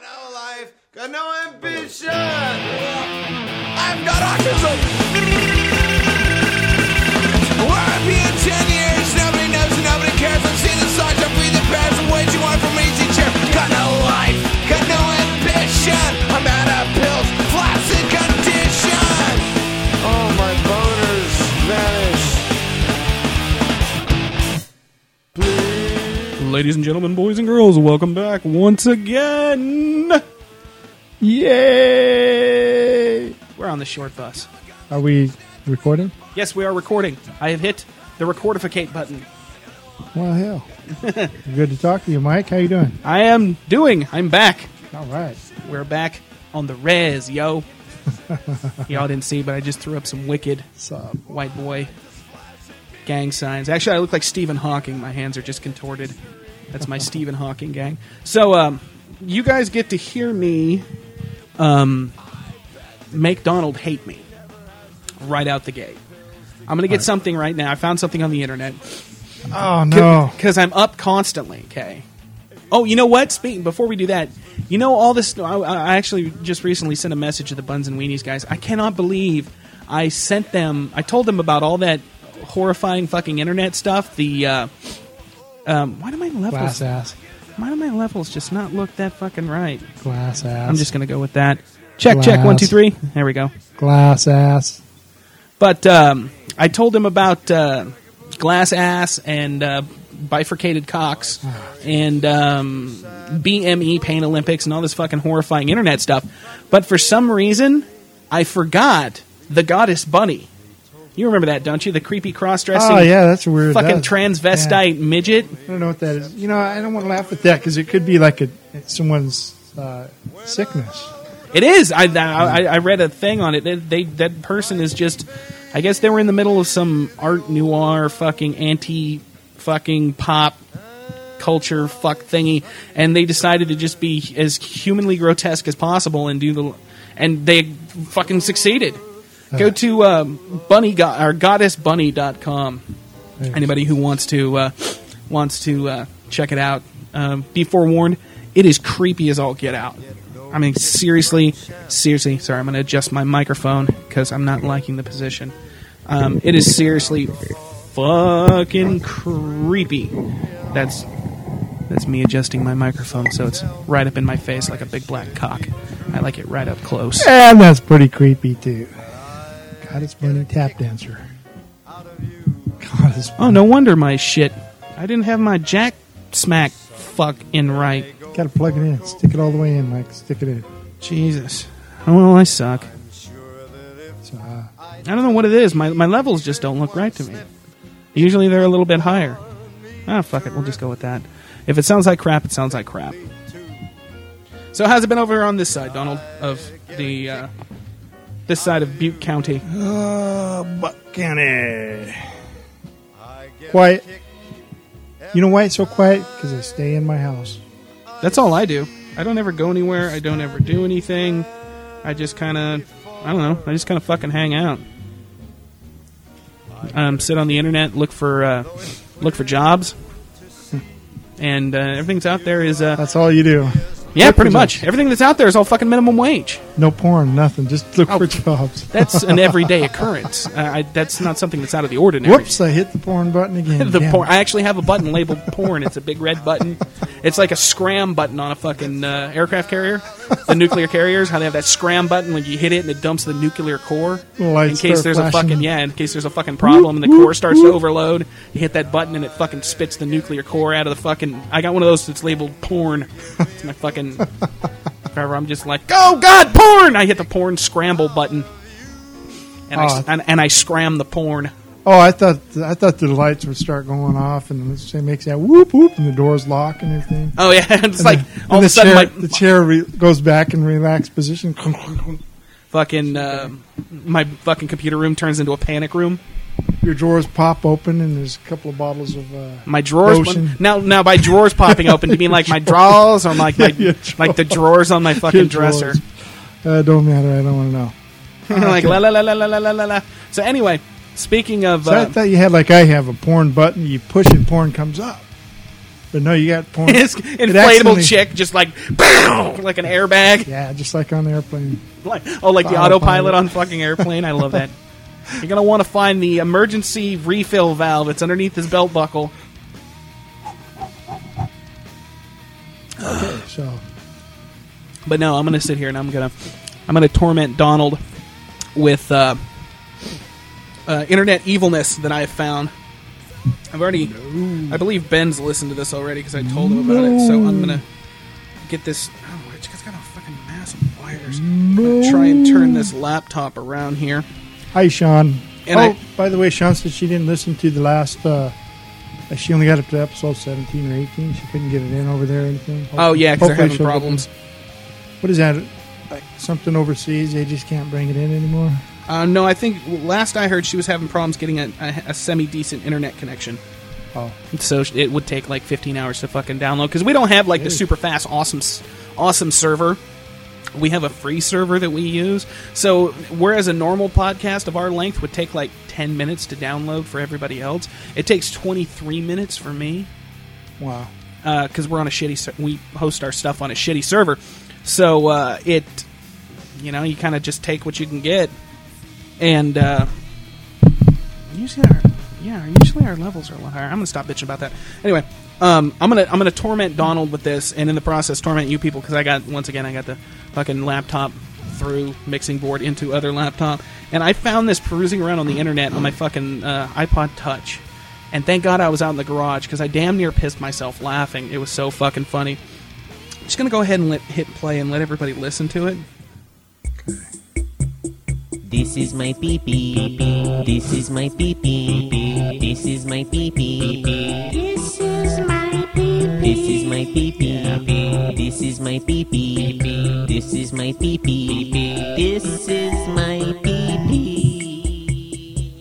no life, got no ambition. I've got autism. Where I've been 10 years, nobody knows and nobody cares. I'm seeing the signs, I'm breathing prayers, I'm waging war from easy chair. Got no life, got no ambition. I'm out of pills, flaccid condition. Oh, my boners vanish. Ladies and gentlemen, boys and girls, welcome back once again. Yay! We're on the short bus. Are we recording? Yes, we are recording. I have hit the recordificate button. Well, hell. Good to talk to you, Mike. How you doing? I'm back. All right. We're back on the res, yo. Y'all didn't see, but I just threw up some wicked white boy gang signs. Actually, I look like Stephen Hawking. My hands are just contorted. That's my Stephen Hawking gang. So, you guys get to hear me make Donald hate me right out the gate. I'm going to get something right now. I found something on the internet. Oh, no. Because I'm up constantly, okay? Oh, you know what? Before we do that, you know all this... I actually just recently sent a message to the Buns and Weenies guys. I cannot believe I sent them... I told them about all that horrifying fucking internet stuff. The... why do my levels... Glass ass. Why do my levels just not look that fucking right? Glass ass. I'm just going to go with that. Check, 1, 2, 3. There we go. Glass ass. But I told him about glass ass and bifurcated cocks and BME Pain Olympics and all this fucking horrifying internet stuff. But for some reason, I forgot the goddess bunny. You remember that, don't you? The creepy cross-dressing that's weird. fucking transvestite midget. I don't know what that is. You know, I don't want to laugh at that because it could be like someone's sickness. It is. I read a thing on it. That person is just... I guess they were in the middle of some art noir fucking anti-fucking pop culture fuck thingy, and they decided to just be as humanly grotesque as possible and and they fucking succeeded. Go to goddessbunny.com. Anybody who wants to check it out, be forewarned, it is creepy as all get out. I mean, seriously. Sorry, I'm going to adjust my microphone because I'm not liking the position. It is seriously fucking creepy. That's me adjusting my microphone so it's right up in my face like a big black cock. I like it right up close. And that's pretty creepy, too. Goddess Bunny tap dancer. Goddess Bunny. Oh, no wonder my shit. I didn't have my jack smack fuck in right. Gotta plug it in. Stick it all the way in, Mike. Stick it in. Jesus. Oh, well, I suck. So, I don't know what it is. My levels just don't look right to me. Usually they're a little bit higher. Ah, fuck it. We'll just go with that. If it sounds like crap, it sounds like crap. So how's it been over on this side, Donald, of the this side of Butte County? Butte County. Quiet. You know why it's so quiet? Because I stay in my house. That's all I do. I don't ever go anywhere. I don't ever do anything. I just kind of, I don't know. I just kind of fucking hang out. Sit on the internet, look for jobs, and everything's out there is. That's all you do. Yeah, pretty much. Everything that's out there is all fucking minimum wage. No porn, nothing. Just look for jobs. That's an everyday occurrence. That's not something that's out of the ordinary. Whoops! I hit the porn button again. Porn. I actually have a button labeled porn. It's a big red button. It's like a scram button on a fucking aircraft carrier. The nuclear carriers, how they have that scram button when you hit it and it dumps the nuclear core. In case there's a fucking problem and the core starts to overload, you hit that button and it fucking spits the nuclear core out of the fucking. I got one of those that's labeled porn. It's my fucking. Forever, I'm just like, oh god, porn! I hit the porn scramble button, and I scram the porn. Oh, I thought the lights would start going off, and it makes that whoop whoop, and the doors lock and everything. Oh yeah, it's like all of a a sudden the chair goes back in relaxed position. Fucking my fucking computer room turns into a panic room. Your drawers pop open, and there's a couple of bottles of my drawers. lotion. Now by drawers popping open, do you mean like my drawers or like like the drawers on my fucking dresser? Don't matter. I don't want to know. Like la la la la la la la la. So anyway, speaking of, I thought you had like I have a porn button. You push and porn comes up. But no, you got porn. This accidentally- inflatable chick just like like an airbag. Yeah, just like on the airplane. Like the autopilot on fucking airplane. I love that. You're gonna want to find the emergency refill valve. It's underneath his belt buckle. Okay, so But no, I'm gonna sit here and I'm gonna torment Donald with internet evilness that I have found. I believe Ben's listened to this already because I told him about it. So I'm gonna get this. Oh, it's got a fucking mass of wires. I'm gonna try and turn this laptop around here. hi, Sean. And by the way, Sean said she didn't listen to the last. She only got up to episode 17 or 18. She couldn't get it in over there or anything. Oh yeah, because they're Hopefully having she'll get problems. What is that? Like something overseas? They just can't bring it in anymore. No, I think last I heard she was having problems getting a semi-decent internet connection. Oh, So it would take like 15 hours to fucking download because we don't have like the super fast, awesome server. We have a free server that we use. So whereas a normal podcast of our length would take like 10 minutes to download for everybody else, it takes 23 minutes for me. wow. Because we're on we host our stuff on a shitty server. So you kind of just take what you can get. And usually our levels are a lot higher. I'm gonna stop bitching about that. Anyway, I'm gonna torment Donald with this, and in the process torment you people because I got the fucking laptop through mixing board into other laptop, and I found this perusing around on the internet on my fucking iPod Touch, and thank God I was out in the garage because I damn near pissed myself laughing. It was so fucking funny. I'm just gonna go ahead and hit play and let everybody listen to it. This is my pee-pee. This is my pee-pee. This is my pee-pee. This is my pee-pee. This is my pee-pee. This is my pee-pee. This is my pee-pee. This is my pee-pee.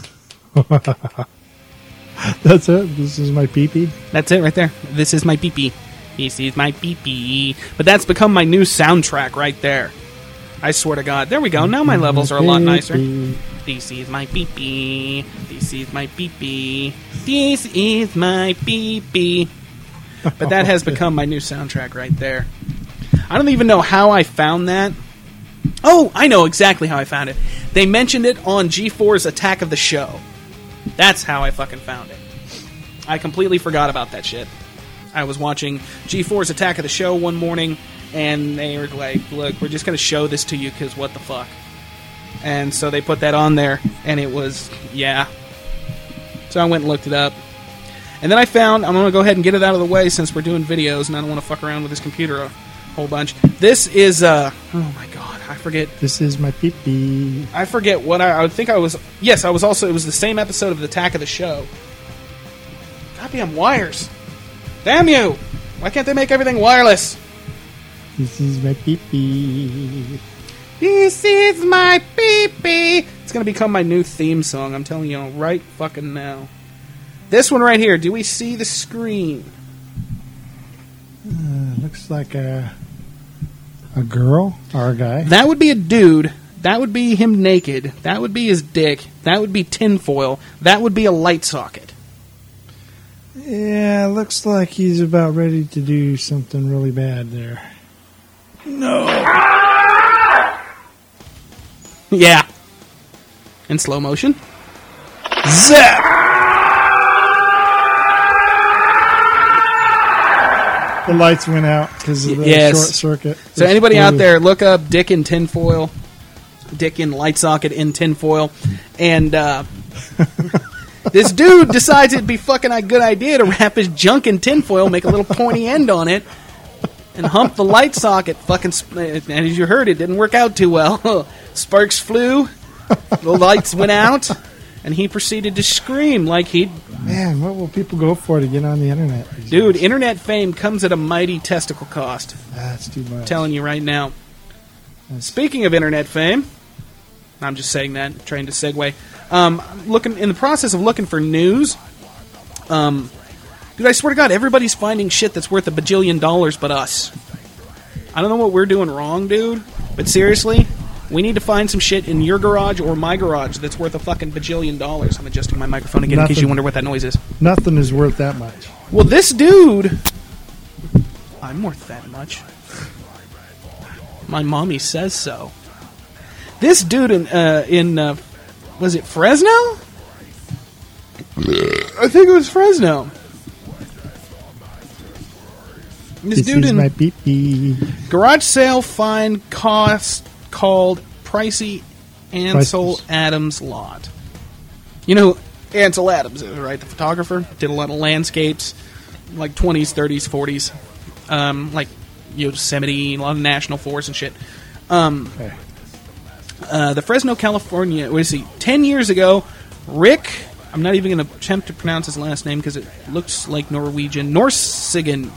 That's it. This is my pee-pee. That's it right there. This is my pee-pee. This is my pee-pee. But that's become my new soundtrack right there. I swear to God. There we go. Now my levels are a lot nicer. This is my pee-pee. This is my pee-pee. This is my pee-pee. But that has become my new soundtrack right there. I don't even know how I found that. Oh, I know exactly how I found it. They mentioned it on G4's Attack of the Show. That's how I fucking found it. I completely forgot about that shit. I was watching G4's Attack of the Show one morning, and they were like, look, we're just going to show this to you because what the fuck. And so they put that on there, and it was, yeah. So I went and looked it up. And then I found, I'm going to go ahead and get it out of the way since we're doing videos, and I don't want to fuck around with this computer a whole bunch. This is, oh my God, I forget. This is my pee-pee. I forget what I think I was, yes, I was also, it was the same episode of the Attack of the Show. Goddamn wires. Damn you! Why can't they make everything wireless? This is my pee-pee. This is my pee-pee. It's going to become my new theme song, I'm telling you right fucking now. This one right here, do we see the screen? Looks like a girl or a guy. That would be a dude. That would be him naked. That would be his dick. That would be tinfoil. That would be a light socket. Yeah, looks like he's about ready to do something really bad there. No. Yeah. In slow motion. Zap! The lights went out because of the Yes. short circuit. So anybody out there, look up Dick in Tinfoil. Dick in light socket in tinfoil. And this dude decides it'd be fucking a good idea to wrap his junk in tinfoil, make a little pointy end on it, and hump the light socket. Fucking, and as you heard, it didn't work out too well. Sparks flew, the lights went out, and he proceeded to scream like he'd... Man, what will people go for to get on the internet? Dude, internet fame comes at a mighty testicle cost. That's too much. I'm telling you right now. Speaking of internet fame, I'm just saying that, trying to segue. Looking in the process of looking for news. Dude, I swear to God, everybody's finding shit that's worth $1 bajillion but us. I don't know what we're doing wrong, dude. But seriously, we need to find some shit in your garage or my garage that's worth a fucking $1 bajillion. I'm adjusting my microphone again in case you wonder what that noise is. Nothing is worth that much. Well, this dude, I'm worth that much. My mommy says so. This dude in was it Fresno? I think it was Fresno. This dude is in my pee-pee. garage sale find cost called pricey Ansel Adams lot. You know who Ansel Adams is, right? The photographer. Did a lot of landscapes, like 20s, 30s, 40s. Like Yosemite, a lot of national forests and shit. Okay. The Fresno, California, 10 years ago, Rick, I'm not even going to attempt to pronounce his last name because it looks like Norwegian, Norsigian,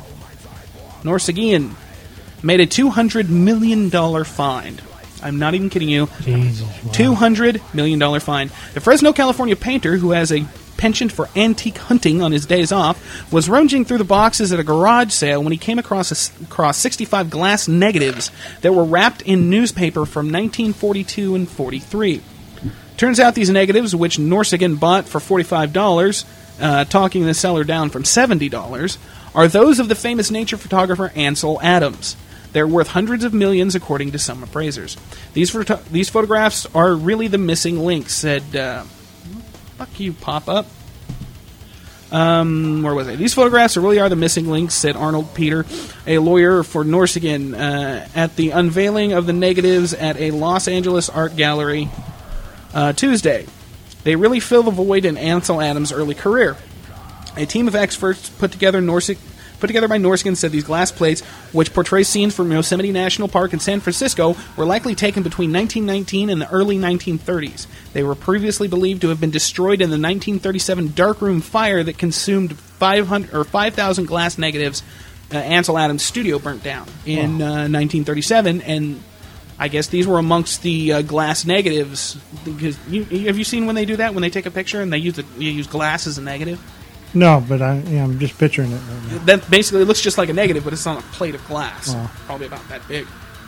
made a $200 million find. I'm not even kidding you. Jesus, wow. $200 million fine. The Fresno, California painter, who has a penchant for antique hunting on his days off, was rummaging through the boxes at a garage sale when he came across 65 glass negatives that were wrapped in newspaper from 1942 and 43. Turns out these negatives, which Norsigan bought for $45, talking the seller down from $70, are those of the famous nature photographer Ansel Adams. They're worth hundreds of millions, according to some appraisers. These photographs are really the missing link, said... fuck you, pop-up. Where was I? These photographs really are the missing links, said Arnold Peter, a lawyer for Norsigan, at the unveiling of the negatives at a Los Angeles art gallery Tuesday. They really fill the void in Ansel Adams' early career. A team of experts put together by Norsigan said these glass plates, which portray scenes from Yosemite National Park in San Francisco, were likely taken between 1919 and the early 1930s. They were previously believed to have been destroyed in the 1937 darkroom fire that consumed 5,000 glass negatives. Ansel Adams' studio burnt down in 1937, and I guess these were amongst the glass negatives. Because have you seen when they do that? When they take a picture and they use glass as a negative? No, but I'm just picturing it right now. That basically looks just like a negative, but it's on a plate of glass. Wow. Probably about that big.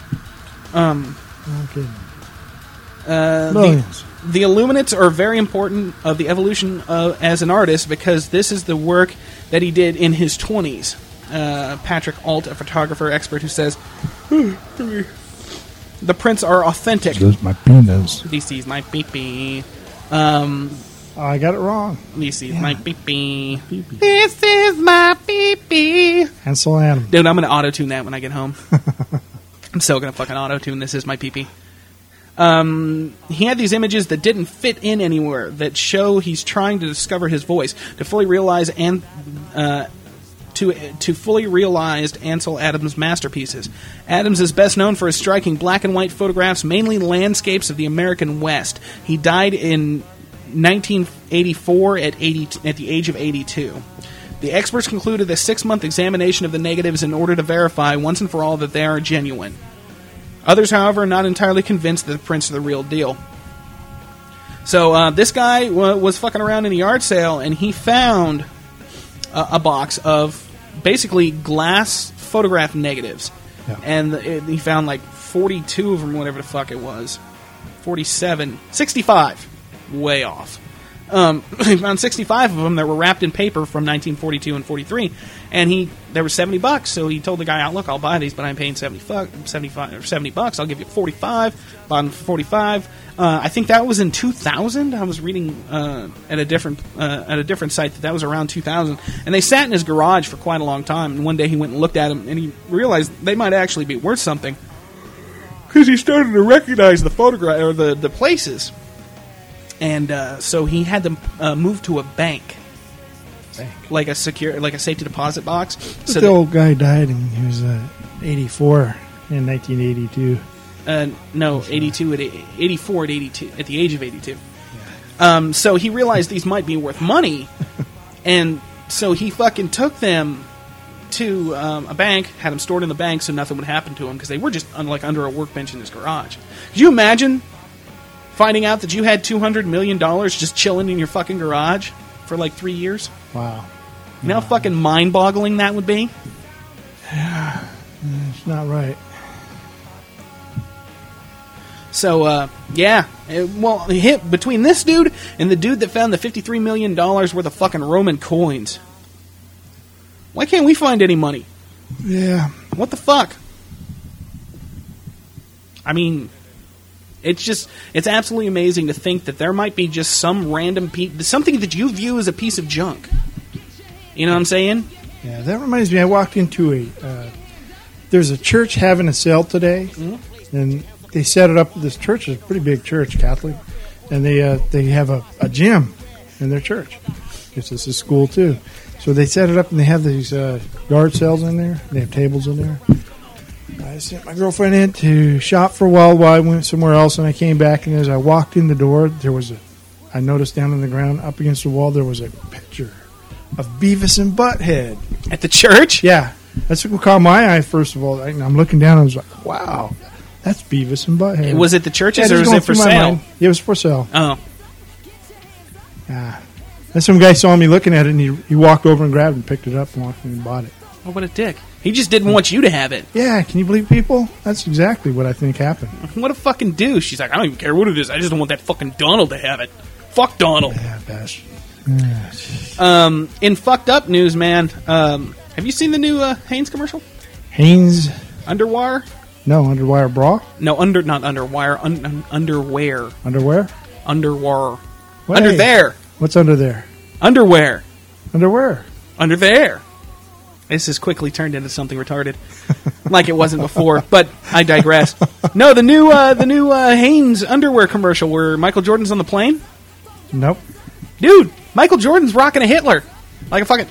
Okay. Millions. The illuminates are very important of the evolution as an artist because this is the work that he did in his 20s. Patrick Alt, a photographer expert, who says, the prints are authentic. This is my penis. This is my pee-pee. I got it wrong. This is my pee-pee. This is my pee-pee. Ansel Adams. Dude, I'm going to auto-tune that when I get home. I'm so going to fucking auto-tune This Is My Pee-Pee. He had these images that didn't fit in anywhere that show he's trying to discover his voice, to fully realize to fully realized Ansel Adams' masterpieces. Adams is best known for his striking black and white photographs, mainly landscapes of the American West. He died in 1984 at the age of 82. The experts concluded a 6-month examination of the negatives in order to verify once and for all that they are genuine. Others, however, are not entirely convinced that the prints are the real deal. So this guy was fucking around in the yard sale, and he found a box of basically glass photograph negatives. Yeah. And he found like 42 of them, whatever the fuck it was. 47. 65. Way off. He found 65 of them that were wrapped in paper from 1942 and 43, and there were $70. So he told the guy, "Look, I'll buy these, but I'm paying $70. I'll give you 45." Bought them for 45. I think that was in 2000. I was reading at a different site that was around 2000, and they sat in his garage for quite a long time. And one day he went and looked at them, and he realized they might actually be worth something because he started to recognize the photograph or the places. And so he had to move to a bank, like a safety deposit box. So the old guy died, and he was 84 in 1982. No, 82 at 84 at 82 at the age of 82. Yeah. So he realized these might be worth money, and so he fucking took them to a bank, had them stored in the bank so nothing would happen to them because they were just under a workbench in his garage. Could you imagine finding out that you had $200 million just chilling in your fucking garage for like 3 years? Wow. You know how fucking mind-boggling that would be? Yeah, it's not right. So, yeah. Between this dude and the dude that found the $53 million worth of fucking Roman coins, why can't we find any money? Yeah. What the fuck? I mean, it's absolutely amazing to think that there might be just some random something that you view as a piece of junk. You know what I'm saying? Yeah, that reminds me, I walked into there's a church having a sale today, and they set it up. This church is a pretty big church, Catholic, and they have a gym in their church. It's just a school, too. So they set it up, and they have these yard sales in there. They have tables in there. I sent my girlfriend in to shop for a while I went somewhere else, and I came back, and as I walked in the door, I noticed down on the ground, up against the wall, there was a picture of Beavis and Butthead. At the church? Yeah. That's what caught my eye, first of all. I'm looking down, I was like, wow, that's Beavis and Butthead. Was it the church's Yeah, or was it for sale? It was for sale. Oh. Yeah. And some guy saw me looking at it, and he walked over and grabbed it and picked it up and walked in and bought it. Oh, what a dick. He just didn't want you to have it. Yeah, can you believe people? That's exactly what I think happened. What a fucking douche. She's like, I don't even care what it is. I just don't want that fucking Donald to have it. Fuck Donald. Yeah, bastard. In fucked up news, man, have you seen the new Hanes commercial? Hanes? Underwire? No, underwire bra? No, not underwire. Underwear. Underwear? Underwire. What? Under there. What's under there? Underwear. Underwear. Under there. This has quickly turned into something retarded, like it wasn't before. But I digress. No, the new Hanes underwear commercial where Michael Jordan's on the plane. Nope. Dude, Michael Jordan's rocking a Hitler, like a fucking.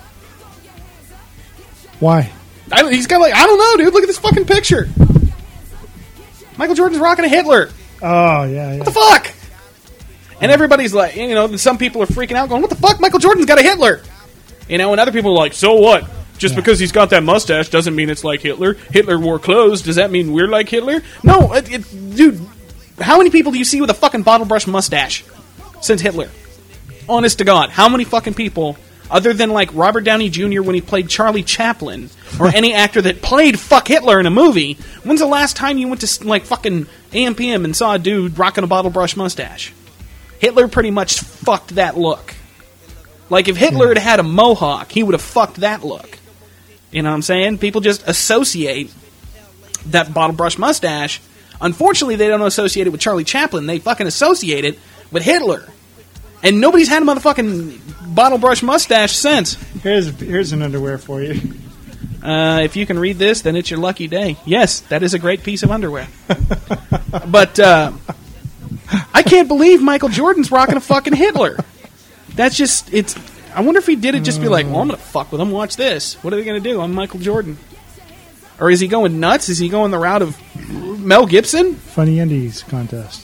Why? He's got I don't know, dude. Look at this fucking picture. Michael Jordan's rocking a Hitler. Oh yeah. What the fuck? And everybody's like, some people are freaking out, going, "What the fuck? Michael Jordan's got a Hitler." And other people are like, "So what? Just because he's got that mustache doesn't mean it's like Hitler. Hitler wore clothes. Does that mean we're like Hitler?" No, dude. How many people do you see with a fucking bottle brush mustache since Hitler? Honest to God, how many fucking people, other than like Robert Downey Jr. when he played Charlie Chaplin, or any actor that played fuck Hitler in a movie, when's the last time you went to like fucking AMPM and saw a dude rocking a bottle brush mustache? Hitler pretty much fucked that look. Like if Hitler had had a mohawk, he would have fucked that look. You know what I'm saying? People just associate that bottle brush mustache. Unfortunately, they don't associate it with Charlie Chaplin. They fucking associate it with Hitler. And nobody's had a motherfucking bottle brush mustache since. Here's an underwear for you. If you can read this, then it's your lucky day. Yes, that is a great piece of underwear. But I can't believe Michael Jordan's rocking a fucking Hitler. That's just, I wonder if he did it just be like, well, I'm going to fuck with him. Watch this. What are they going to do? I'm Michael Jordan. Or is he going nuts? Is he going the route of Mel Gibson? Funny Undies contest.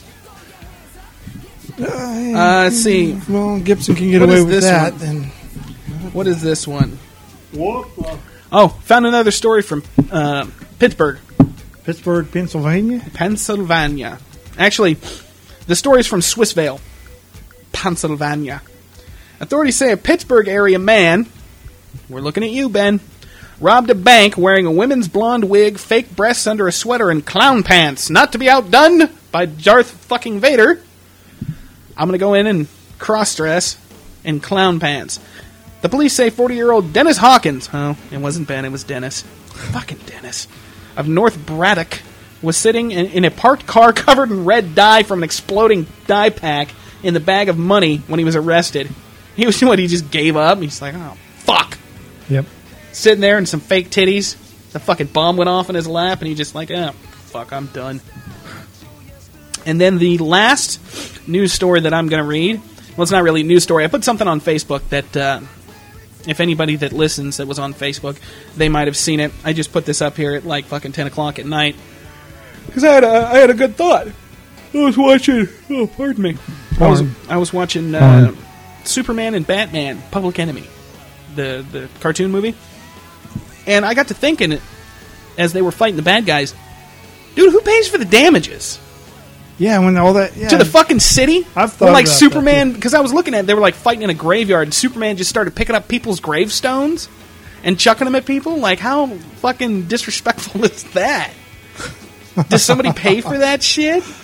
Let's see. Well, Gibson can get What away is with this that. one? Then What is this one? Oh, found another story from Pittsburgh, Pennsylvania. Pennsylvania. Actually, the story's from Swissvale, Pennsylvania. Authorities say a Pittsburgh area man, we're looking at you, Ben, robbed a bank wearing a women's blonde wig, fake breasts under a sweater, and clown pants. Not to be outdone by Darth fucking Vader. I'm going to go in and cross-dress in clown pants. The police say 40-year-old Dennis Hawkins, oh, it wasn't Ben, it was Dennis. Fucking Dennis. Of North Braddock was sitting in a parked car covered in red dye from an exploding dye pack in the bag of money when he was arrested. He just gave up. He's like, oh, fuck. Yep. Sitting there in some fake titties. The fucking bomb went off in his lap, and he just like, oh, fuck, I'm done. And then the last news story that I'm going to read, well, it's not really a news story. I put something on Facebook that, if anybody that listens that was on Facebook, they might have seen it. I just put this up here at like fucking 10 o'clock at night. Because I had a good thought. I was watching, oh, pardon me. I was watching Superman and Batman, Public Enemy, the cartoon movie. And I got to thinking, as they were fighting the bad guys, dude, who pays for the damages? Yeah, when all that To the fucking city? I've thought when, like, about Superman, because I was looking at it, they were like fighting in a graveyard, and Superman just started picking up people's gravestones and chucking them at people. Like, how fucking disrespectful is that? Does somebody pay for that shit?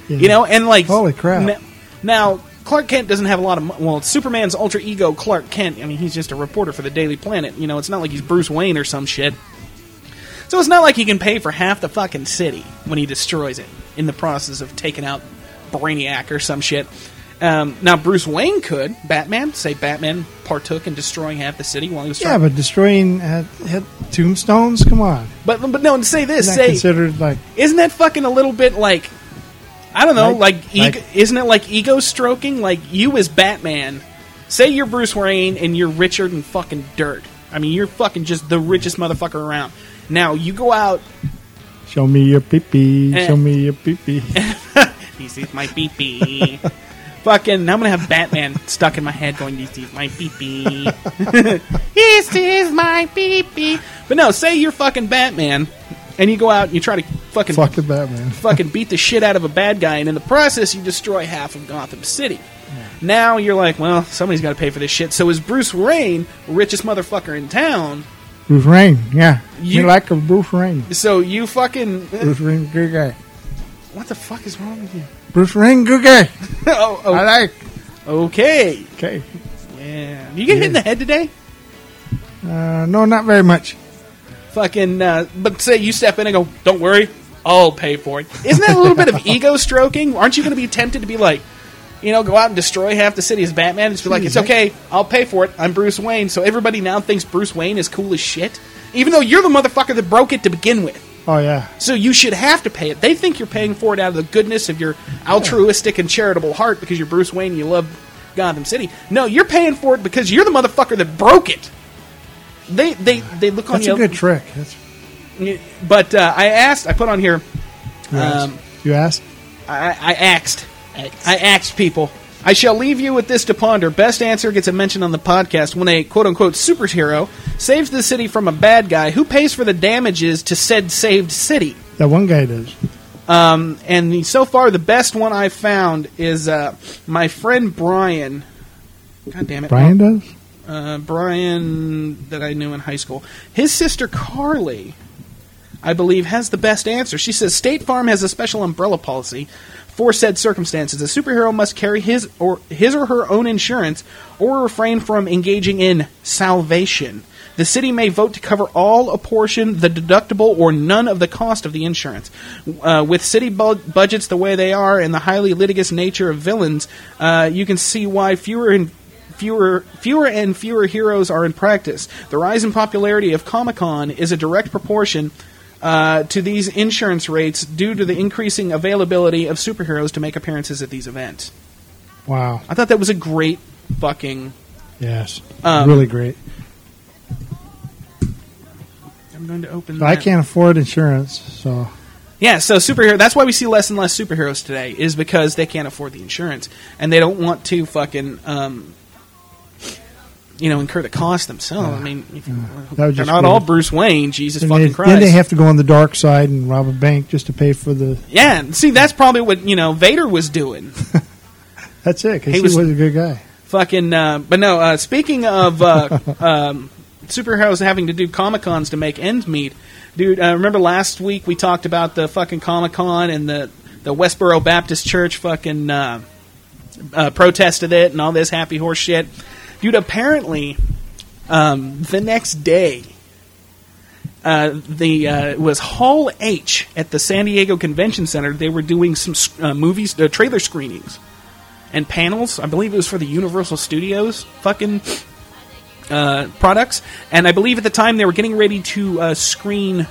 Yeah. You know, and like Holy crap. Now Clark Kent doesn't have a lot of well, Superman's alter ego, Clark Kent. I mean, he's just a reporter for the Daily Planet. You know, it's not like he's Bruce Wayne or some shit. So it's not like he can pay for half the fucking city when he destroys it in the process of taking out Brainiac or some shit. Now, Bruce Wayne could, Batman partook in destroying half the city while he was Yeah, trying. but destroying had tombstones? Come on. But no, say this. Isn't that Say, considered like... isn't that fucking a little bit like, I don't know, Like- isn't it like ego stroking? Like, you as Batman, say you're Bruce Wayne and you're richer than fucking dirt. I mean, you're fucking just the richest motherfucker around. Now, you go out... Show me your pee-pee, show me your pee-pee. This is my pee-pee. Fucking, I'm gonna have Batman stuck in my head going, this is my pee-pee. This is my pee-pee. But no, say you're fucking Batman, and you go out and you try to fucking... Fuck the Batman. fucking beat the shit out of a bad guy, and in the process, you destroy half of Gotham City. Now you're like, well, somebody's got to pay for this shit. So is Bruce Wayne, richest motherfucker in town? Bruce Wayne, yeah. You- You like a Bruce Wayne. So you fucking... Bruce Wayne, good guy. What the fuck is wrong with you? Bruce Wayne, good guy. oh, I like. okay. Okay. Yeah. You get hit in the head today? No, not very much. Fucking, but say you step in and go, don't worry, I'll pay for it. Isn't that a little bit of ego stroking? Aren't you going to be tempted to be like, you know, go out and destroy half the city as Batman and just be like, it's okay, I'll pay for it, I'm Bruce Wayne. So everybody now thinks Bruce Wayne is cool as shit, even though you're the motherfucker that broke it to begin with. Oh, yeah. So you should have to pay it. They think you're paying for it out of the goodness of your altruistic and charitable heart because you're Bruce Wayne and you love Gotham City. No, you're paying for it because you're the motherfucker that broke it. They look on That's you. a good trick. That's, But I put on here, you asked? I asked people. I shall leave you with this to ponder. Best answer gets a mention on the podcast. When a quote-unquote superhero saves the city from a bad guy, who pays for the damages to said saved city? That one guy does. And so far, the best one I found is my friend Brian. God damn it. Brian does? Brian that I knew in high school. His sister Carly, I believe, has the best answer. She says, State Farm has a special umbrella policy for said circumstances. A superhero must carry his or her own insurance or refrain from engaging in salvation. The city may vote to cover all, a portion, the deductible, or none of the cost of the insurance. With city budgets the way they are and the highly litigious nature of villains, you can see why fewer and fewer heroes are in practice. The rise in popularity of Comic-Con is a direct proportion to these insurance rates due to the increasing availability of superheroes to make appearances at these events. Wow. I thought that was a great fucking... Yes. Really great. I'm going to open I that. can't afford insurance, so... Yeah, so superhero. That's why we see less and less superheroes today, is because they can't afford the insurance. And they don't want to fucking... incur the cost themselves. I mean, if That was they're just not weird. all Bruce Wayne. Jesus Then fucking they, Christ. then they have to go on the dark side and rob a bank just to pay for the... Yeah, see, that's probably what, Vader was doing. That's it, because He he was- was a good guy. Fucking, but no, speaking of superheroes having to do Comic-Cons to make ends meet, dude, remember last week we talked about the fucking Comic-Con and the Westboro Baptist Church fucking protested it and all this happy horse shit? Dude, apparently, the next day, it was Hall H at the San Diego Convention Center. They were doing some trailer screenings and panels. I believe it was for the Universal Studios fucking products. And I believe at the time they were getting ready to screen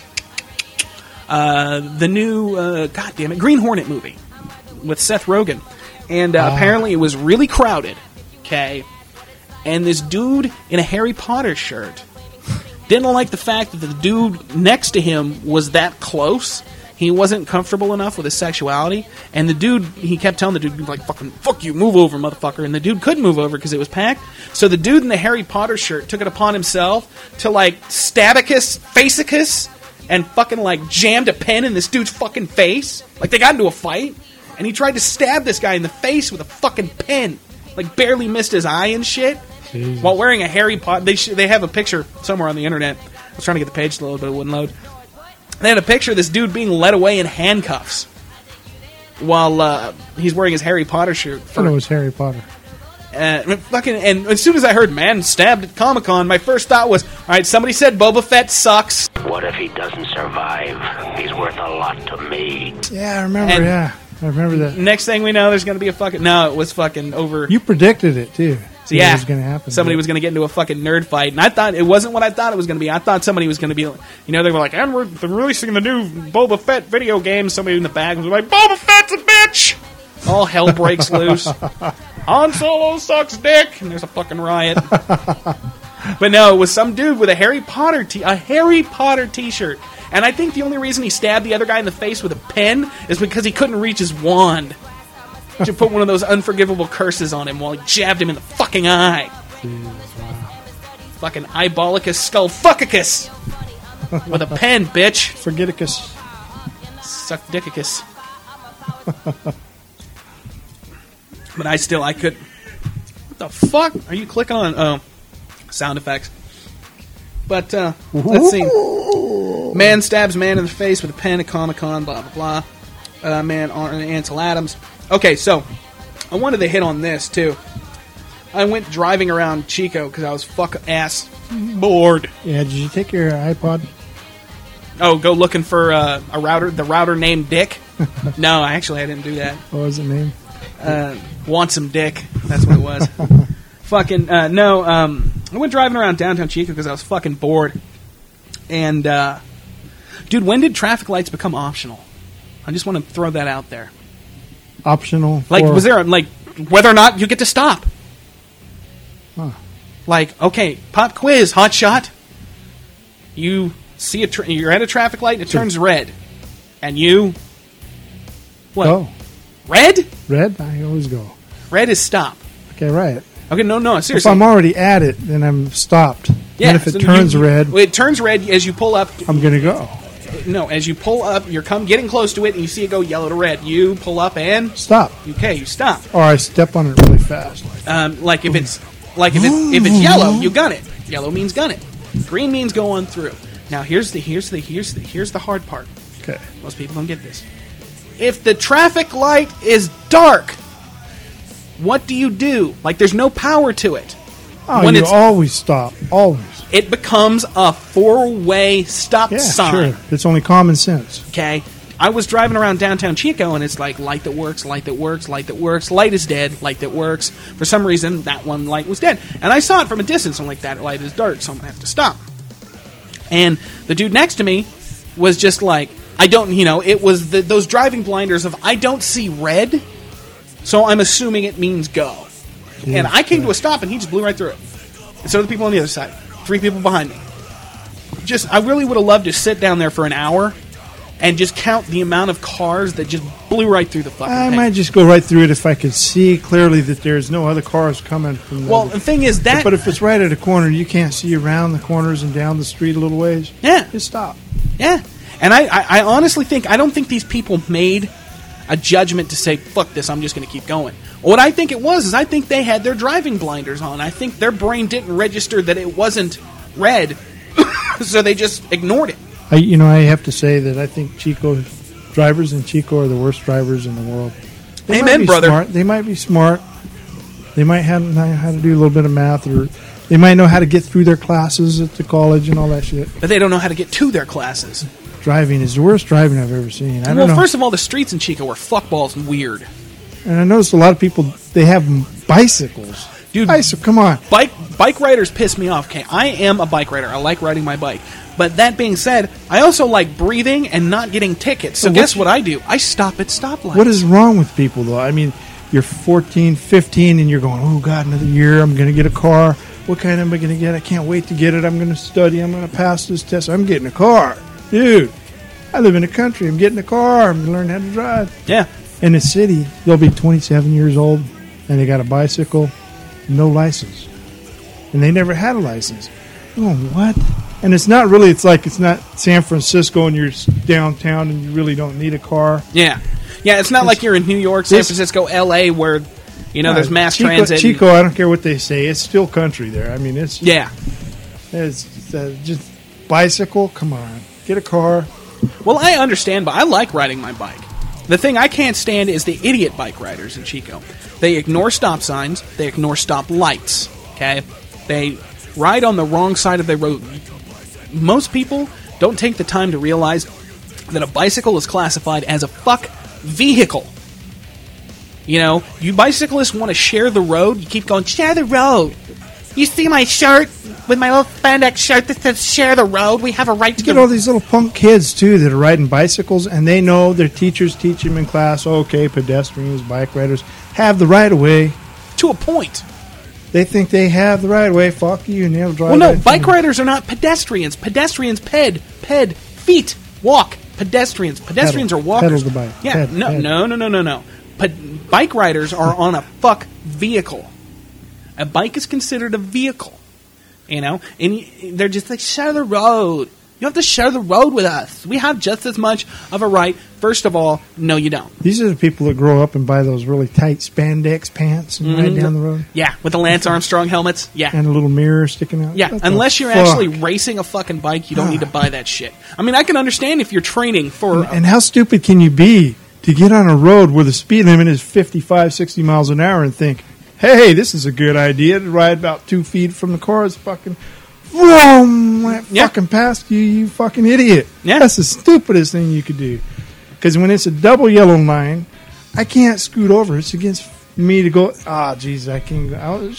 the new, Green Hornet movie with Seth Rogen. And apparently it was really crowded, okay? And this dude in a Harry Potter shirt didn't like the fact that the dude next to him was that close. He wasn't comfortable enough with his sexuality. And the dude, he kept telling the dude, like, fucking, fuck you, move over, motherfucker. And the dude couldn't move over because it was packed. So the dude in the Harry Potter shirt took it upon himself to, like, stabicus, faceicus, and fucking, like, jammed a pen in this dude's fucking face. Like, they got into a fight. And he tried to stab this guy in the face with a fucking pen. Like, barely missed his eye and shit. Jesus. While wearing a Harry Potter... They have a picture somewhere on the internet. I was trying to get the page to load, but it wouldn't load. They had a picture of this dude being led away in handcuffs. while he's wearing his Harry Potter shirt. I know it was Harry Potter. And as soon as I heard man stabbed at Comic-Con, my first thought was, all right, somebody said Boba Fett sucks. What if he doesn't survive? He's worth a lot to me. Yeah, I remember. And- I remember that. Next thing we know, there's going to be a fucking... No, it was fucking over... You predicted it too. So yeah, It was going to happen. somebody was going to get into a fucking nerd fight, and I thought it wasn't what I thought it was going to be. I thought somebody was going to be, they were like, and we're releasing the new Boba Fett video game. Somebody in the back was like, Boba Fett's a bitch! All hell breaks loose. Han Solo sucks dick, and there's a fucking riot. But no, it was some dude with a Harry Potter t-shirt. And I think the only reason he stabbed the other guy in the face with a pen is because he couldn't reach his wand to put one of those unforgivable curses on him while he jabbed him in the fucking eye. Fucking Eyeballicus Skullfuckicus with a pen, bitch. Forgeticus. Suck dickicus. But I could. What the fuck are you clicking on? Oh, sound effects. But let's see. Man stabs man in the face with a pen at Comic-Con. Blah blah blah. Man on Ansel Adams. Okay, so I wanted to hit on this too. I went driving around Chico because I was fuck-ass bored. Yeah, did you take your iPod? Oh, go looking for a router. The router named Dick. No, I didn't do that. What was the name? Want some dick. That's what it was. Fucking, no, I went driving around downtown Chico because I was fucking bored. And, dude, when did traffic lights become optional? I just want to throw that out there. Optional? Like, for- was there, like, whether or not you get to stop? Huh. Like, okay, pop quiz, hot shot. You see you're at a traffic light and it turns red. And you... What? Go. Red? Red? I always go. Red is stop. Okay, right. Okay, no, If seriously. I'm already at it, then I'm stopped. Yeah, And if it so turns red, well, it turns red as you pull up. I'm going to go. No, as you pull up, you're getting close to it, and you see it go yellow to red. You pull up and Stop. you stop. Or I step on it really fast. Like if it's yellow, you gun it. Yellow means gun it. Green means go on through. Now here's the hard part. Okay. Most people don't get this. If the traffic light is dark, what do you do? Like there's no power to it. Oh, When you it's- always stop. Always. It becomes a four-way stop Yeah, sign. sure. It's only common sense. Okay, I was driving around downtown Chico, and it's like light that works, light that works, light that works. Light is dead, light that works. For some reason, that one light was dead, and I saw it from a distance. I'm like, that light is dark, so I'm gonna have to stop. And the dude next to me was just like, I don't, it was those driving blinders of I don't see red, so I'm assuming it means go. And I came to a stop, and he just blew right through it. And so did the people on the other side. 3 people behind me. I really would have loved to sit down there for an hour and just count the amount of cars that just blew right through the fucking I thing. might just go right through it if I could see clearly that there's no other cars coming from the Well, other. the thing is that... But if it's right at a corner, you can't see around the corners and down the street a little ways. Yeah. Just stop. Yeah. And I honestly think... I don't think these people made a judgment to say, fuck this, I'm just going to keep going. What I think it was is I think they had their driving blinders on. I think their brain didn't register that it wasn't red, so they just ignored it. I have to say that I think drivers in Chico are the worst drivers in the world. They Amen, might be brother. Smart. They might be smart. They might know how to do a little bit of math, or they might know how to get through their classes at the college and all that shit. But they don't know how to get to their classes. Driving is the worst driving I've ever seen. I don't Well, know. first of all, the streets in Chico are fuckballs and weird. And I noticed a lot of people, they have bicycles. Dude. Bicycle, come on. Bike riders piss me off. Okay, I am a bike rider. I like riding my bike. But that being said, I also like breathing and not getting tickets. So Well, guess what I do? I stop at stoplights. What is wrong with people, though? I mean, you're 14, 15, and you're going, oh, God, another year, I'm going to get a car. What kind am I going to get? I can't wait to get it. I'm going to study. I'm going to pass this test. I'm getting a car. Dude, I live in the country. I'm getting a car. I'm going to learn how to drive. Yeah. In the city, they'll be 27 years old, and they got a bicycle, no license. And they never had a license. Oh, what? And it's not San Francisco and you're downtown and you really don't need a car. Yeah. Yeah, it's not like you're in New York, San Francisco, L.A., where, there's mass transit. Chico, I don't care what they say. It's still country there. I mean, it's just bicycle. Come on. Get a car. Well, I understand, but I like riding my bike. The thing I can't stand is the idiot bike riders in Chico. They ignore stop signs. They ignore stop lights. Okay? They ride on the wrong side of the road. Most people don't take the time to realize that a bicycle is classified as a fuck vehicle. You know, you bicyclists want to share the road. You keep going, share the road. You see my shirt with my little spandex shirt that says share the road? We have a right to Get all these little punk kids, too, that are riding bicycles, and they know their teachers teach them in class, okay, pedestrians, bike riders, have the right of way. To a point. They think they have the right of way. Fuck you, and they'll drive. Well, no, right bike through. riders are not pedestrians. Pedestrians feet, walk. Pedestrians are walkers. Pedal the bike. Yeah, no. Bike riders are on a fuck vehicle. A bike is considered a vehicle, you know, and they're just like, share the road. You have to share the road with us. We have just as much of a right. First of all, no, you don't. These are the people that grow up and buy those really tight spandex pants and ride down the road. Yeah, with the Lance Armstrong helmets. Yeah. And a little mirror sticking out. Yeah, What the unless you're fuck? actually racing a fucking bike, you don't need to buy that shit. I mean, I can understand if you're training for... And how stupid can you be to get on a road where the speed limit is 55, 60 miles an hour and think, hey, this is a good idea to ride about 2 feet from the car. It's fucking... Vroom, right fucking past you, you fucking idiot. Yeah. That's the stupidest thing you could do. Because when it's a double yellow line, I can't scoot over. It's against me to go, jeez, I can't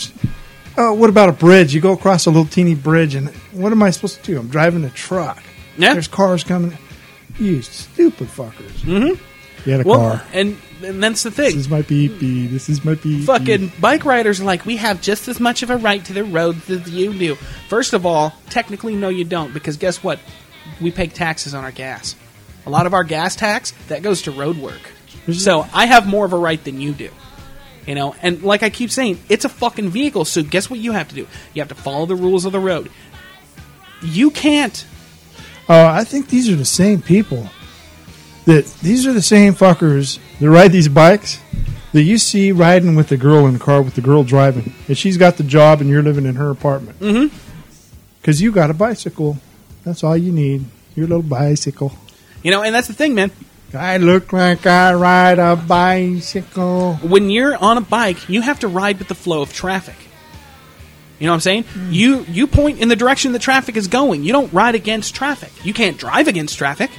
go. What about a bridge? You go across a little teeny bridge, and what am I supposed to do? I'm driving a truck. Yeah. There's cars coming. You stupid fuckers. Mm-hmm. Get a Well, car. and that's the This thing. is my pee-pee. This is my pee-pee. Fucking bike riders are like, we have just as much of a right to the roads as you do. First of all, technically, no, you don't, because guess what? We pay taxes on our gas. A lot of our gas tax, that goes to road work. So I have more of a right than you do. You know, and like I keep saying, it's a fucking vehicle, so guess what you have to do? You have to follow the rules of the road. You can't. I think these are the same people. These are the same fuckers that ride these bikes that you see riding with the girl in the car with the girl driving. And she's got the job and you're living in her apartment. Mm-hmm. Because you got a bicycle. That's all you need. Your little bicycle. You know, and that's the thing, man. I look like I ride a bicycle. When you're on a bike, you have to ride with the flow of traffic. You know what I'm saying? You point in the direction the traffic is going. You don't ride against traffic. You can't drive against traffic.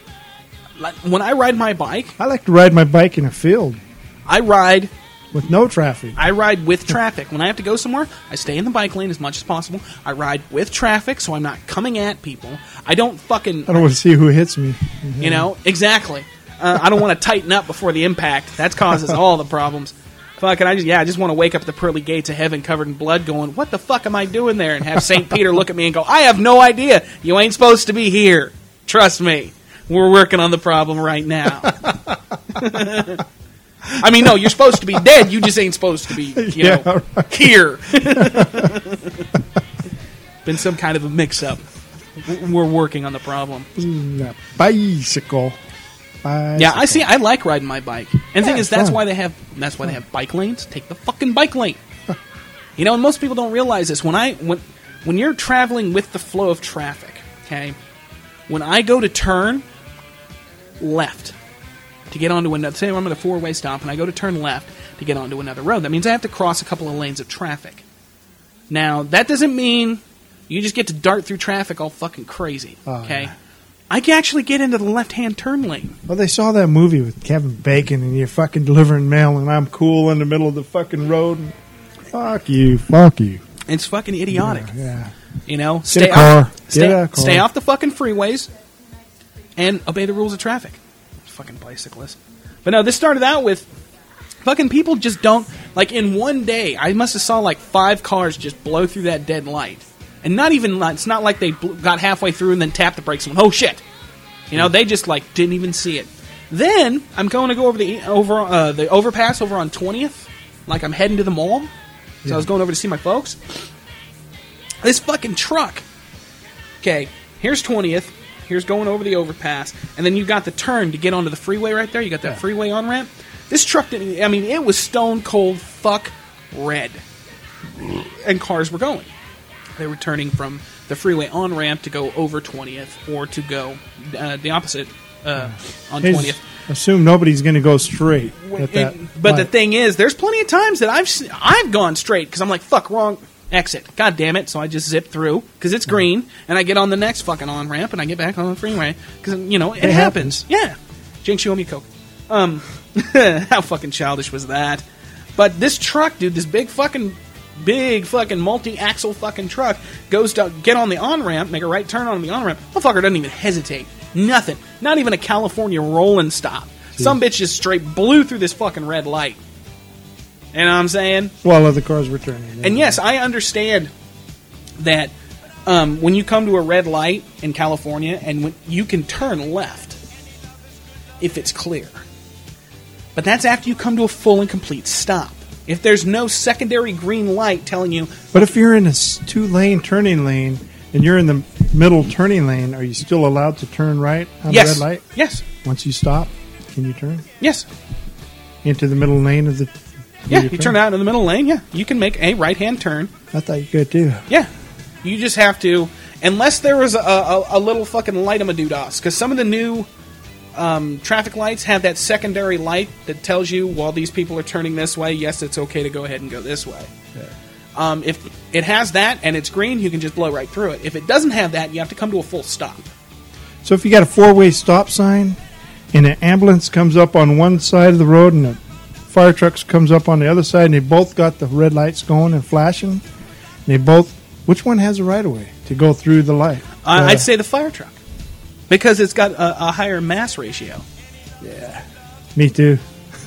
Like, when I ride my bike, I like to ride my bike in a field I ride with no traffic. with traffic. When I have to go somewhere, I stay in the bike lane as much as possible. I ride with traffic, so I'm not coming at people. I don't fucking... I don't want to see who hits me. You know, exactly. I don't want to tighten up before the impact. That causes all the problems. Fucking, I just want to wake up at the pearly gates of heaven covered in blood going, what the fuck am I doing there? And have St. Peter look at me and go, I have no idea. You ain't supposed to be here. Trust me. We're working on the problem right now. I mean, no, you're supposed to be dead. You just ain't supposed to be, here. Been some kind of a mix-up. We're working on the problem. Bicycle. Yeah, I see. I like riding my bike. And the thing is, that's fun. why they have bike lanes. Take the fucking bike lane. You know, and most people don't realize this. When you're traveling with the flow of traffic, okay, when I go to turn left to get onto another, say I'm at a four-way stop and I go to turn left to get onto another road, that means I have to cross a couple of lanes of traffic. Now, that doesn't mean you just get to dart through traffic all fucking crazy, okay? Yeah. I can actually get into the left-hand turn lane. Well, they saw that movie with Kevin Bacon and you're fucking delivering mail and I'm cool in the middle of the fucking road. And fuck you. It's fucking idiotic. Yeah. You know, Get a car. Stay off the fucking freeways and obey the rules of traffic. Fucking bicyclists. But no, this started out with fucking people just don't, like, in one day, I must have saw like 5 cars just blow through that dead light. And not even, it's not like they got halfway through and then tapped the brakes and went, oh shit. You know, they just like didn't even see it. Then I'm going to go over the overpass over on 20th, like I'm heading to the mall. So I was going over to see my folks. This fucking truck. Okay, here's 20th. Here's going over the overpass. And then you got the turn to get onto the freeway right there. You got that freeway on-ramp. This truck didn't... I mean, it was stone cold fuck red. And cars were going. They were turning from the freeway on-ramp to go over 20th or to go the opposite on 20th. assume nobody's going to go straight at that. But the thing is, there's plenty of times that I've gone straight because I'm like, fuck, wrong exit. God damn it. So I just zip through because it's green, and I get on the next fucking on-ramp, and I get back on the freeway because, it happens. Yeah. Jinx, you owe me Coke. How fucking childish was that? But this truck, dude, this big fucking multi-axle fucking truck goes to get on the on-ramp, make a right turn on the on-ramp. Motherfucker doesn't even hesitate. Nothing. Not even a California rolling stop. Jeez. Some bitch just straight blew through this fucking red light. You know what I'm saying? While other cars were turning. And yes, I understand that when you come to a red light in California, and when you can turn left if it's clear. But that's after you come to a full and complete stop. If there's no secondary green light telling you... But if you're in a two-lane turning lane and you're in the middle turning lane, are you still allowed to turn right on the red light? Yes. Once you stop, can you turn? Yes. Into the middle lane of the... Yeah, you turn out in the middle lane, yeah. You can make a right-hand turn. I thought you could too. Yeah. You just have to... Unless there was a little fucking light-a-ma-doo-das, because some of the new... traffic lights have that secondary light that tells you while these people are turning this way, yes, it's okay to go ahead and go this way. Yeah. If it has that and it's green, you can just blow right through it. If it doesn't have that, you have to come to a full stop. So if you got a four-way stop sign and an ambulance comes up on one side of the road and a fire truck comes up on the other side and they both got the red lights going and flashing, which one has the right-of-way to go through the light? I'd say the fire truck. Because it's got a higher mass ratio. Yeah. Me too.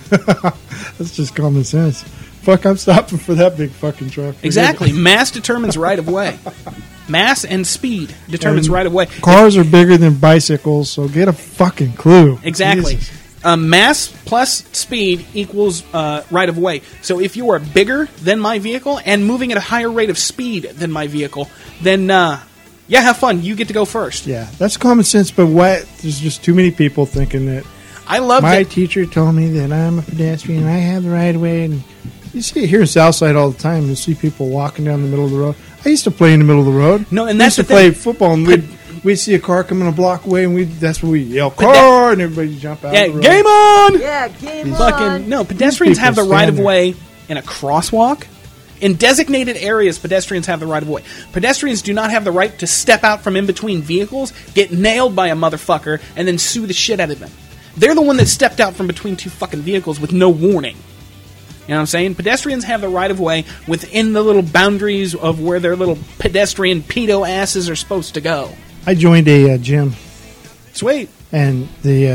That's just common sense. Fuck, I'm stopping for that big fucking truck. Exactly. Mass determines right of way. Mass and speed determines right of way. Cars are bigger than bicycles, so get a fucking clue. Exactly. Mass plus speed equals right of way. So if you are bigger than my vehicle and moving at a higher rate of speed than my vehicle, then... yeah, have fun. You get to go first. Yeah, that's common sense, but why? There's just too many people thinking that. I love my teacher told me that I'm a pedestrian. I have the right of way, and you see it here in Southside all the time. You see people walking down the middle of the road. I used to play in the middle of the road. No, and that's I used to play football, and we'd see a car coming a block away, and that's when we yell "car," and everybody jump out. Yeah, of the road. Game on! Yeah, game on! No, pedestrians have the right of way in a crosswalk. In designated areas, pedestrians have the right of way. Pedestrians do not have the right to step out from in between vehicles, get nailed by a motherfucker, and then sue the shit out of them. They're the one that stepped out from between two fucking vehicles with no warning. You know what I'm saying? Pedestrians have the right of way within the little boundaries of where their little pedestrian pedo asses are supposed to go. I joined a gym. Sweet. And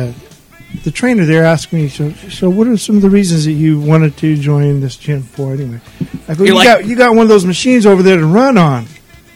the trainer there asked me, so what are some of the reasons that you wanted to join this gym for anyway? I go, you got one of those machines over there to run on.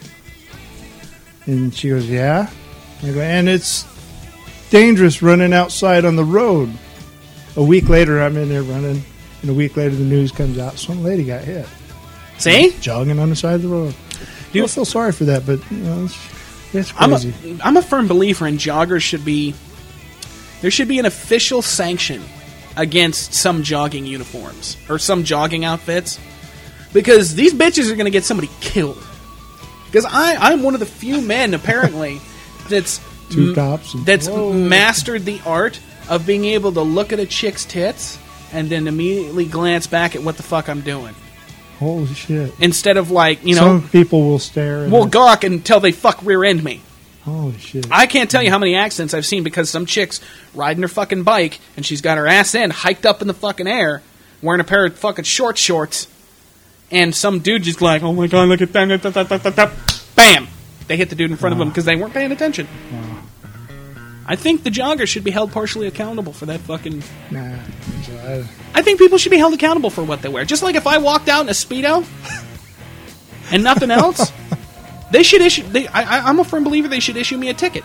And she goes, yeah. I go, and it's dangerous running outside on the road. A week later, I'm in there running, and a week later, the news comes out. Some lady got hit. See? Jogging on the side of the road. I feel sorry for that, but it's crazy. I'm a firm believer in joggers should be... There should be an official sanction against some jogging uniforms or some jogging outfits, because these bitches are going to get somebody killed. Because I'm one of the few men, apparently, that's mastered the art of being able to look at a chick's tits and then immediately glance back at what the fuck I'm doing. Holy shit. Instead of some people will stare. Will gawk until they fuck rear end me. Holy shit. I can't tell you how many accidents I've seen because some chick's riding her fucking bike and she's got her ass end hiked up in the fucking air wearing a pair of fucking shorts and some dude just like, oh my god, look at that. Bam! They hit the dude in front of them because they weren't paying attention. I think the jogger should be held partially accountable for that fucking... Nah. I think people should be held accountable for what they wear. Just like if I walked out in a Speedo and nothing else... They should issue... I'm a firm believer they should issue me a ticket.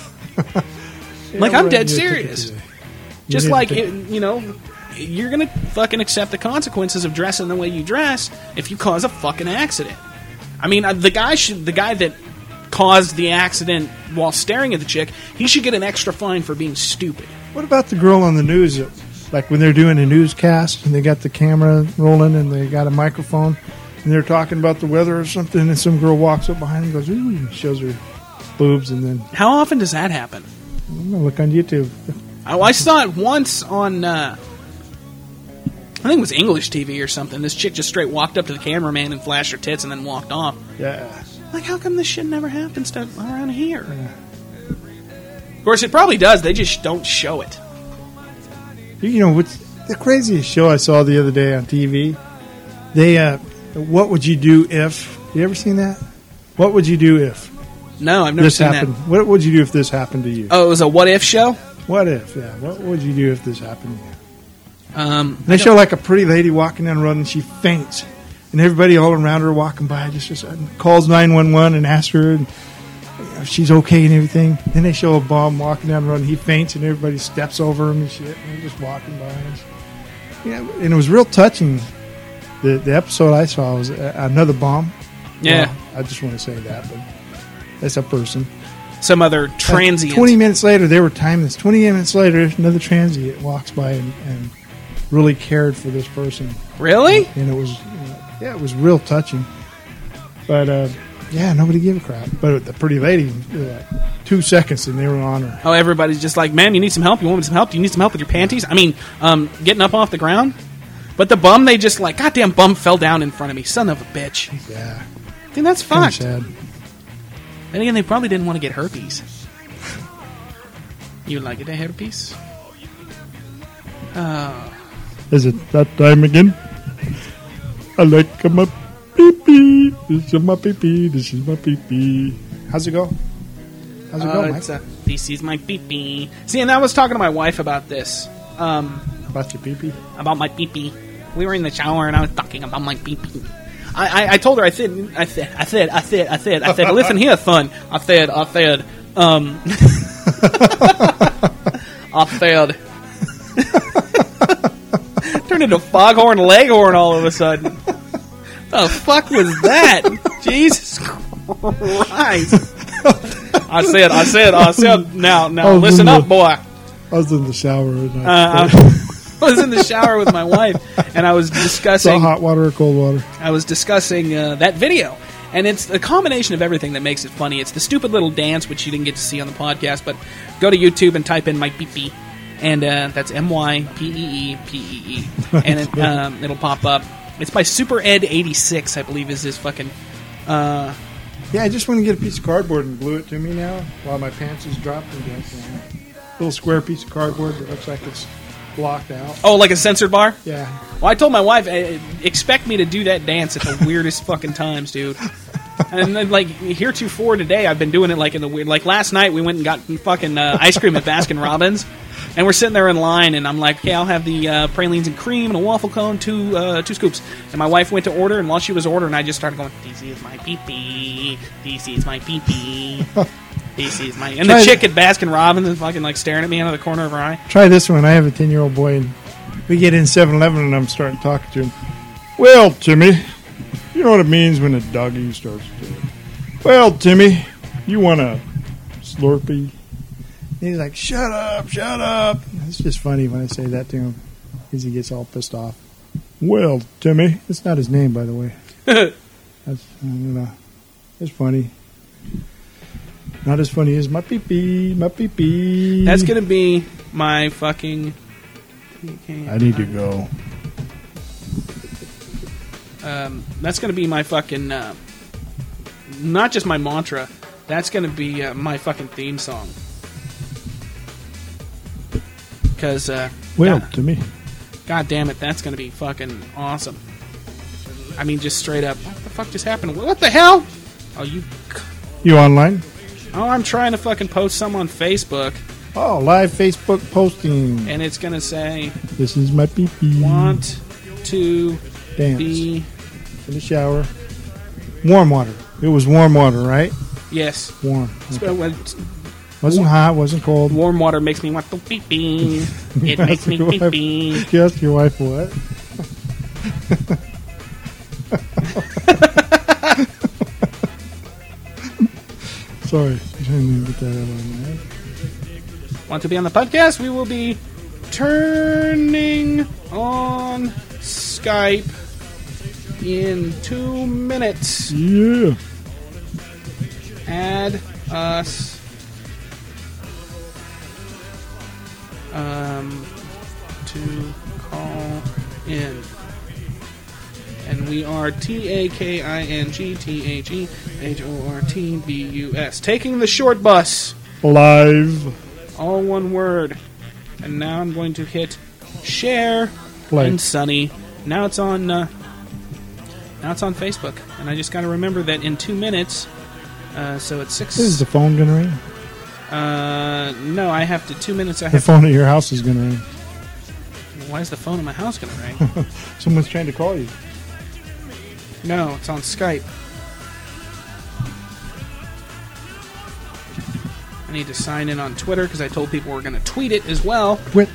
I'm dead serious. Just like, you're going to fucking accept the consequences of dressing the way you dress if you cause a fucking accident. I mean, the guy that caused the accident while staring at the chick, he should get an extra fine for being stupid. What about the girl on the news? Like when they're doing a newscast and they got the camera rolling and they got a microphone... And they're talking about the weather or something, and some girl walks up behind and goes, ooh, shows her boobs, and then... How often does that happen? I'm going to look on YouTube. I saw it once on, I think it was English TV or something. This chick just straight walked up to the cameraman and flashed her tits and then walked off. Yeah. Like, how come this shit never happens around here? Of course, it probably does. They just don't show it. You know, what's the craziest show I saw the other day on TV? They, What Would You Do If? You ever seen that? What would you do if No, I've never this seen happened? that. What would you do if this happened to you? Oh, it was a what if show? What if? Yeah. What would you do if this happened to you? I They show like a pretty lady walking down the road and she faints, and everybody all around her walking by just calls 911 and asks her if she's okay and everything. Then they show a bum walking down the road and he faints, and everybody steps over him and shit, and they're just walking by. And it was real touching. The episode I saw was another bomb. Yeah. Well, I just want to say that, but that's a person. Some other transient. 20 minutes later, they were timing this. 20 minutes later, another transient walks by and really cared for this person. Really? And it was, it was real touching. But, nobody gave a crap. But the pretty lady, 2 seconds and they were on her. Oh, everybody's just like, man, you need some help? You want some help? Do you need some help with your panties? I mean, getting up off the ground? But the bum, they just like, goddamn bum fell down in front of me. Son of a bitch. Yeah. Dude, that's Kinda fucked. sad. And again, they probably didn't want to get herpes. You like it, a herpes? Is it that time again? I like my pee-pee. This is my pee-pee. This is my pee-pee. How's it go? How's it go, Mike? This is my pee-pee. See, and I was talking to my wife about this. About your pee-pee? About my pee-pee. We were in the shower and I was talking about my pee-pee. I told her, I said, listen here, son. I said, turned into Foghorn Leghorn all of a sudden. The fuck was that? Jesus Christ. I said, now, listen up, boy. I was in the shower. I was in the shower with my wife, and I was It's all discussing hot water or cold water? I was discussing that video, and it's a combination of everything that makes it funny. It's the stupid little dance, which you didn't get to see on the podcast, but go to YouTube and type in my pee-pee, and that's MYPEEPEE, and it'll pop up. It's by Super Ed 86, I believe, is his fucking. Yeah, I just want to get a piece of cardboard and glue it to me now while my pants is dropped into a little square piece of cardboard that looks like it's blocked out. Oh, like a censored bar? Yeah. Well, I told my wife, expect me to do that dance at the weirdest fucking times, dude. And then, like, heretofore today, I've been doing it like in the weird. Like last night, we went and got fucking ice cream at Baskin Robbins, and we're sitting there in line, and I'm like, "Okay, I'll have the pralines and cream and a waffle cone, two scoops." And my wife went to order, and while she was ordering, I just started going, "This is my pee-pee. This is my pee-pee. This is my." And the chick at Baskin Robbins is fucking like staring at me out of the corner of her eye. Try this one. I have a 10-year-old boy, and we get in 7-Eleven, and I'm starting talking to him. Well, Timmy, you know what it means when a doggy starts to. Well, Timmy, you want a Slurpee? And he's like, shut up, shut up. It's just funny when I say that to him because he gets all pissed off. Well, Timmy, it's not his name, by the way. That's, I don't know. It's funny. Not as funny as my pee-pee, my pee-pee. That's going to be my fucking... I need to go. That's going to be my fucking... not just my mantra. That's going to be my fucking theme song. Because... well, Timmy. God damn it, that's going to be fucking awesome. I mean, just straight up. What the fuck just happened? What the hell? Oh, you... You online? Oh, I'm trying to fucking post some on Facebook. Oh, live Facebook posting. And it's going to say... This is my pee-pee. Want to dance be... in the shower. Warm water. It was warm water, right? Yes. Warm. Okay. Wasn't hot, wasn't cold. Warm water makes me want to pee-pee. It makes me pee-pee. You asked your wife what? Sorry. I didn't get that out of my head. Want to be on the podcast? We will be turning on Skype in 2 minutes. Yeah. Add us. to call in. And we are TAKINGTHEHORTBUS. Taking the short bus. Live. All one word. And now I'm going to hit share Play. and Sunny. Now it's on Facebook. And I just got to remember that in 2 minutes, so it's 6... Is the phone going to ring? No, I have to... 2 minutes I The have phone at your house is going to ring. Why is the phone in my house going to ring? Someone's trying to call you. No, it's on Skype. I need to sign in on Twitter because I told people we're going to tweet it as well. Twit.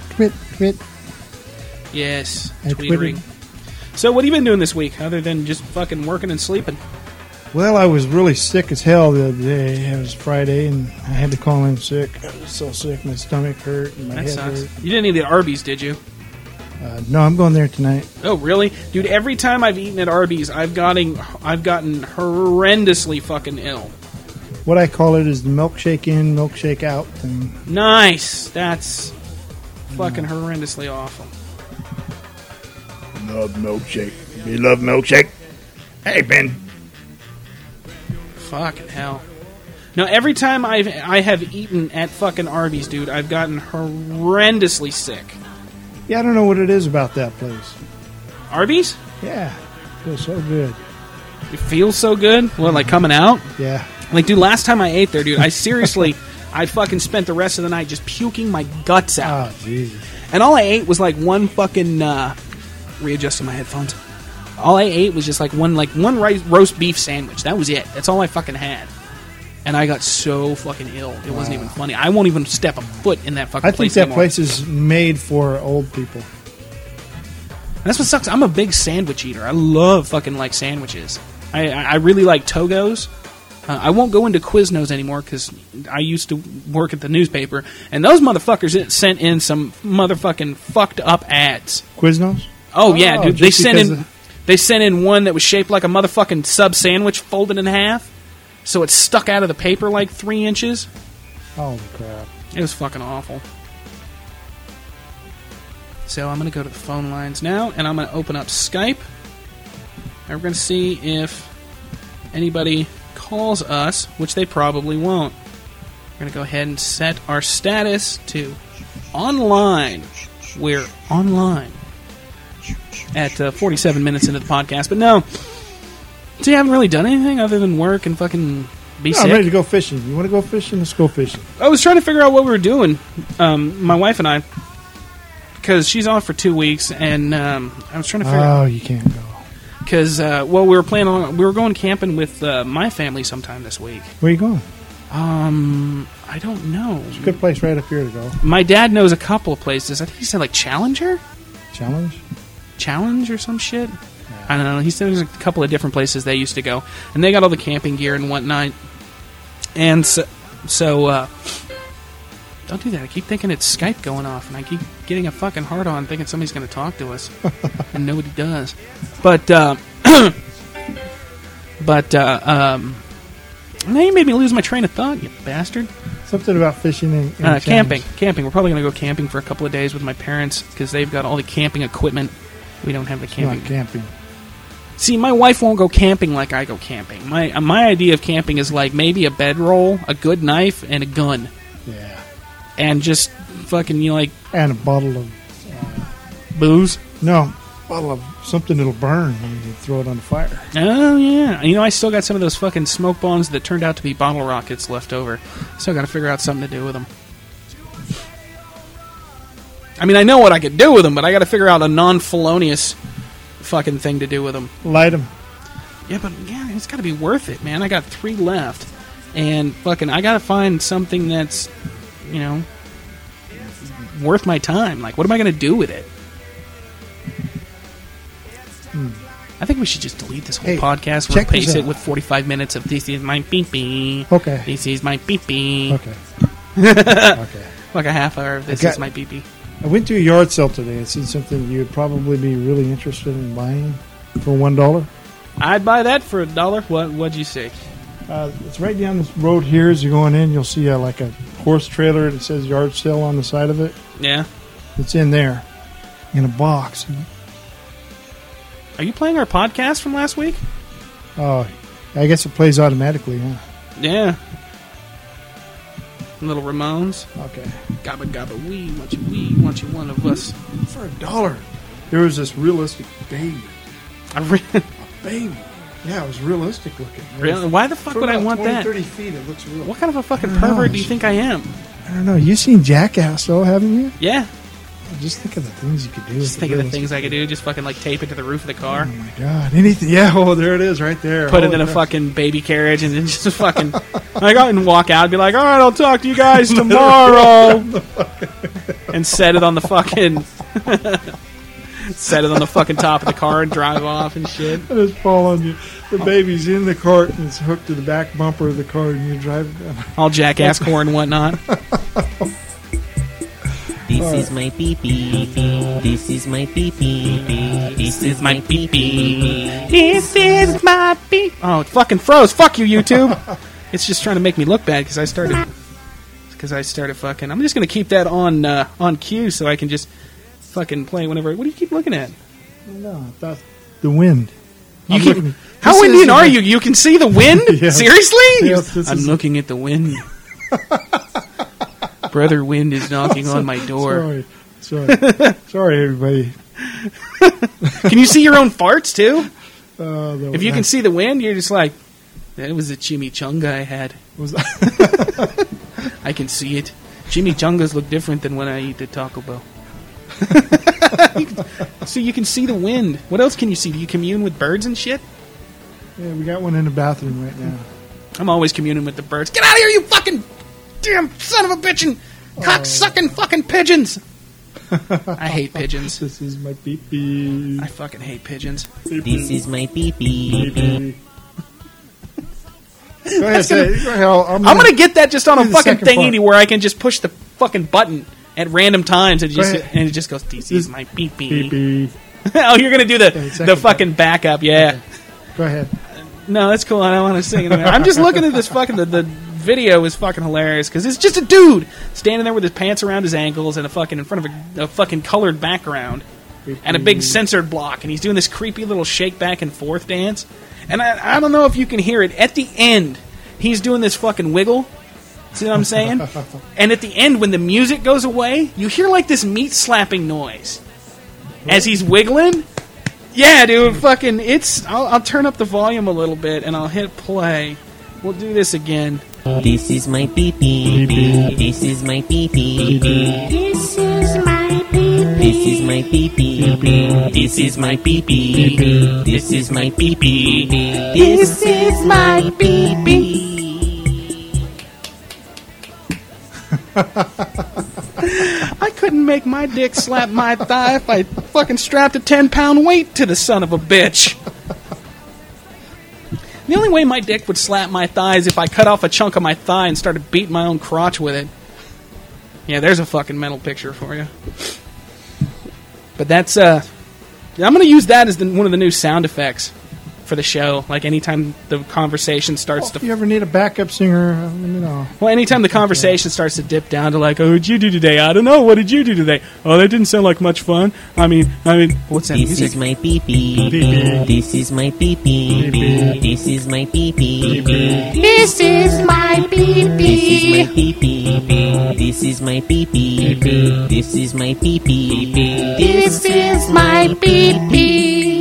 Yes, I tweetering. tweeted. So what have you been doing this week other than just fucking working and sleeping? Well, I was really sick as hell the other day. It was Friday, and I had to call in sick. I was so sick. My stomach hurt and my That head sucks. hurt. You didn't eat at Arby's, did you? No, I'm going there tonight. Oh, really? Dude, every time I've eaten at Arby's, I've gotten horrendously fucking ill. What I call it is the milkshake in, milkshake out thing. Nice. That's fucking horrendously awful. Love milkshake. You love milkshake? Hey, Ben. Fucking hell. Now, every time I have eaten at fucking Arby's, dude, I've gotten horrendously sick. Yeah, I don't know what it is about that place. Arby's? Yeah, feels so good. It feels so good? What, like coming out? Yeah. Like, dude, last time I ate there, dude, I seriously, I fucking spent the rest of the night just puking my guts out. Oh, Jesus. And all I ate was like one fucking, readjusting my headphones. All I ate was just like one roast beef sandwich. That was it. That's all I fucking had. And I got so fucking ill. It wasn't even funny. I won't even step a foot in that fucking I place think that anymore. place is made for old people. That's what sucks. I'm a big sandwich eater. I love fucking like sandwiches. I really like Togos. I won't go into Quiznos anymore because I used to work at the newspaper, and those motherfuckers sent in some motherfucking fucked up ads. Quiznos? Oh yeah, dude. just because They sent in one that was shaped like a motherfucking sub sandwich folded in half, so it stuck out of the paper like 3 inches. Holy crap. It was fucking awful. So I'm going to go to the phone lines now, and I'm going to open up Skype. And we're going to see if anybody calls us, which they probably won't. We're going to go ahead and set our status to online. We're online at 47 minutes into the podcast. But no, so you haven't really done anything other than work and fucking be sick? I'm ready to go fishing. You want to go fishing? Let's go fishing. I was trying to figure out what we were doing, my wife and I, because she's off for 2 weeks, and I was trying to figure out. Oh, you can't go. Because, well, we were going camping with my family sometime this week. Where are you going? I don't know. It's a good place right up here to go. My dad knows a couple of places. I think he said like Challenger or some shit. I don't know. He said there's a couple of different places they used to go, and they got all the camping gear and whatnot. And so don't do that. I keep thinking it's Skype going off, and I keep getting a fucking hard on thinking somebody's going to talk to us, and nobody does. But now you made me lose my train of thought, you bastard. Something about fishing and Camping. We're probably going to go camping for a couple of days with my parents because they've got all the camping equipment. We don't have the camping. Not camping. See, my wife won't go camping like I go camping. My idea of camping is like maybe a bedroll, a good knife, and a gun. Yeah. And just fucking, And a bottle of... booze? No. A bottle of something that'll burn when you throw it on the fire. Oh, yeah. I still got some of those fucking smoke bombs that turned out to be bottle rockets left over. Still got to figure out something to do with them. I mean, I know what I could do with them, but I got to figure out a non-felonious fucking thing to do with them. Light them. Yeah, but yeah, it's got to be worth it, man. I got 3 left, and fucking, I got to find something that's, worth my time. Like, what am I going to do with it? I think we should just delete this whole podcast. check this Replace it out. with 45 minutes of "This is my pee-pee." Okay. This is my pee-pee. Okay. Okay. Like a half hour of "This is my pee-pee." I went to a yard sale today and seen something you'd probably be really interested in buying for $1. I'd buy that for $1. What'd you say? It's right down this road here. As you're going in, you'll see like a horse trailer that says yard sale on the side of it. Yeah. It's in there, in a box. Are you playing our podcast from last week? Oh, I guess it plays automatically, huh? Yeah. Little Ramones. Okay. Gabba gabba wee, want you one of us. For $1, there was this realistic baby. Baby. Yeah, it was realistic looking. Really? Why the fuck For would I about want 20, that? 30 feet, it looks real. What kind of a fucking I don't know. pervert do you think I am? I don't know. You've seen Jackass, though, haven't you? Yeah. Just think of the things you could do. Just think of the things I could do. Just fucking like tape it to the roof of the car. Oh my god! Anything? Yeah. Oh, there it is, right there. Put it Holy in a crap. fucking baby carriage and then just fucking I go and walk out and be like, all right, I'll talk to you guys tomorrow. And set it on the fucking set it on the fucking top of the car and drive off and shit. And it's fall on you. The baby's in the cart and it's hooked to the back bumper of the car, and you're driving down. All jackass core and whatnot. This is my pee-pee. This is my pee-pee. This is my pee-pee. This is my beat. Oh, it fucking froze. Fuck you, YouTube. It's just trying to make me look bad because I started fucking. I'm just gonna keep that on cue so I can just fucking play whenever. What do you keep looking at? No, that's the wind. You I'm can, looking- how this Indian is- are you? You can see the wind? Yeah. Seriously? Yes, this I'm is- looking at the wind. Brother Wind is knocking on my door. Sorry, everybody. Can you see your own farts too? No, If you can see the wind, you're just like, that was a chimichanga I had. was I can see it. Chimichangas look different than when I eat the Taco Bell. So you can see the wind. What else can you see? Do you commune with birds and shit? Yeah, we got one in the bathroom right now. I'm always communing with the birds. Get out of here, you fucking damn son of a bitch and cock-sucking fucking pigeons. I hate pigeons. This is my pee-pee. I fucking hate pigeons. This is my pee-pee. Pee-pee. Go ahead, say it. Go ahead. I'm I'm gonna get that just on a do the fucking second thingy part. where I can just push the fucking button at random times and ahead. it just goes, this is my pee-pee. pee-pee. Oh, you're gonna do the the second fucking backup, yeah. Go ahead. No, that's cool. I don't want to sing it. I'm just looking at this fucking. The video is fucking hilarious because it's just a dude standing there with his pants around his ankles and a fucking in front of a fucking colored background and a big censored block, and he's doing this creepy little shake back and forth dance. And I don't know if you can hear it at the end. He's doing this fucking wiggle. See what I'm saying? And at the end, when the music goes away, you hear like this meat slapping noise as he's wiggling. Yeah, dude, fucking, it's. I'll turn up the volume a little bit and I'll hit play. We'll do this again. This is my pee-pee. This is my pee-pee. This is my pee-pee. This is my pee-pee. This is my pee-pee. This is my pee-pee. This is my pee-pee. I couldn't make my dick slap my thigh if I fucking strapped a 10-pound weight to the son of a bitch. The only way my dick would slap my thigh is if I cut off a chunk of my thigh and started beating my own crotch with it. Yeah, there's a fucking mental picture for you. But that's, I'm going to use that as one of the new sound effects for the show. Like, anytime the conversation starts If to... you ever need a backup singer, let me know. Well, anytime the conversation starts to dip down to like, oh, what'd you do today? I don't know. What did you do today? Oh, that didn't sound like much fun. I mean, what's that This music? is my pee-pee. Pee-pee. This is my pee-pee. Pee-pee. This is my pee-pee. This is my pee-pee. This is my pee-pee. This is my pee-pee. This is my pee-pee.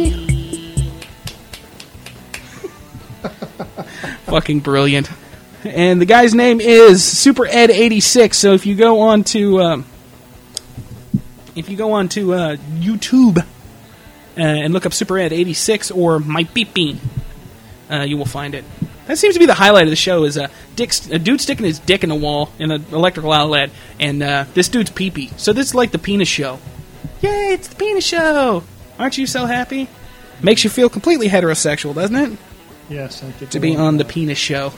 Fucking brilliant. And the guy's name is Super Ed 86. So if you go on to YouTube and look up Super Ed 86 or My Beep Bean, you will find it. That seems to be the highlight of the show, is a dude sticking his dick in the wall in an electrical outlet, and this dude's pee-pee. So this is like the penis show. Yay, it's the penis show! Aren't you so happy? Makes you feel completely heterosexual, doesn't it? Yes, I get To be on the penis show.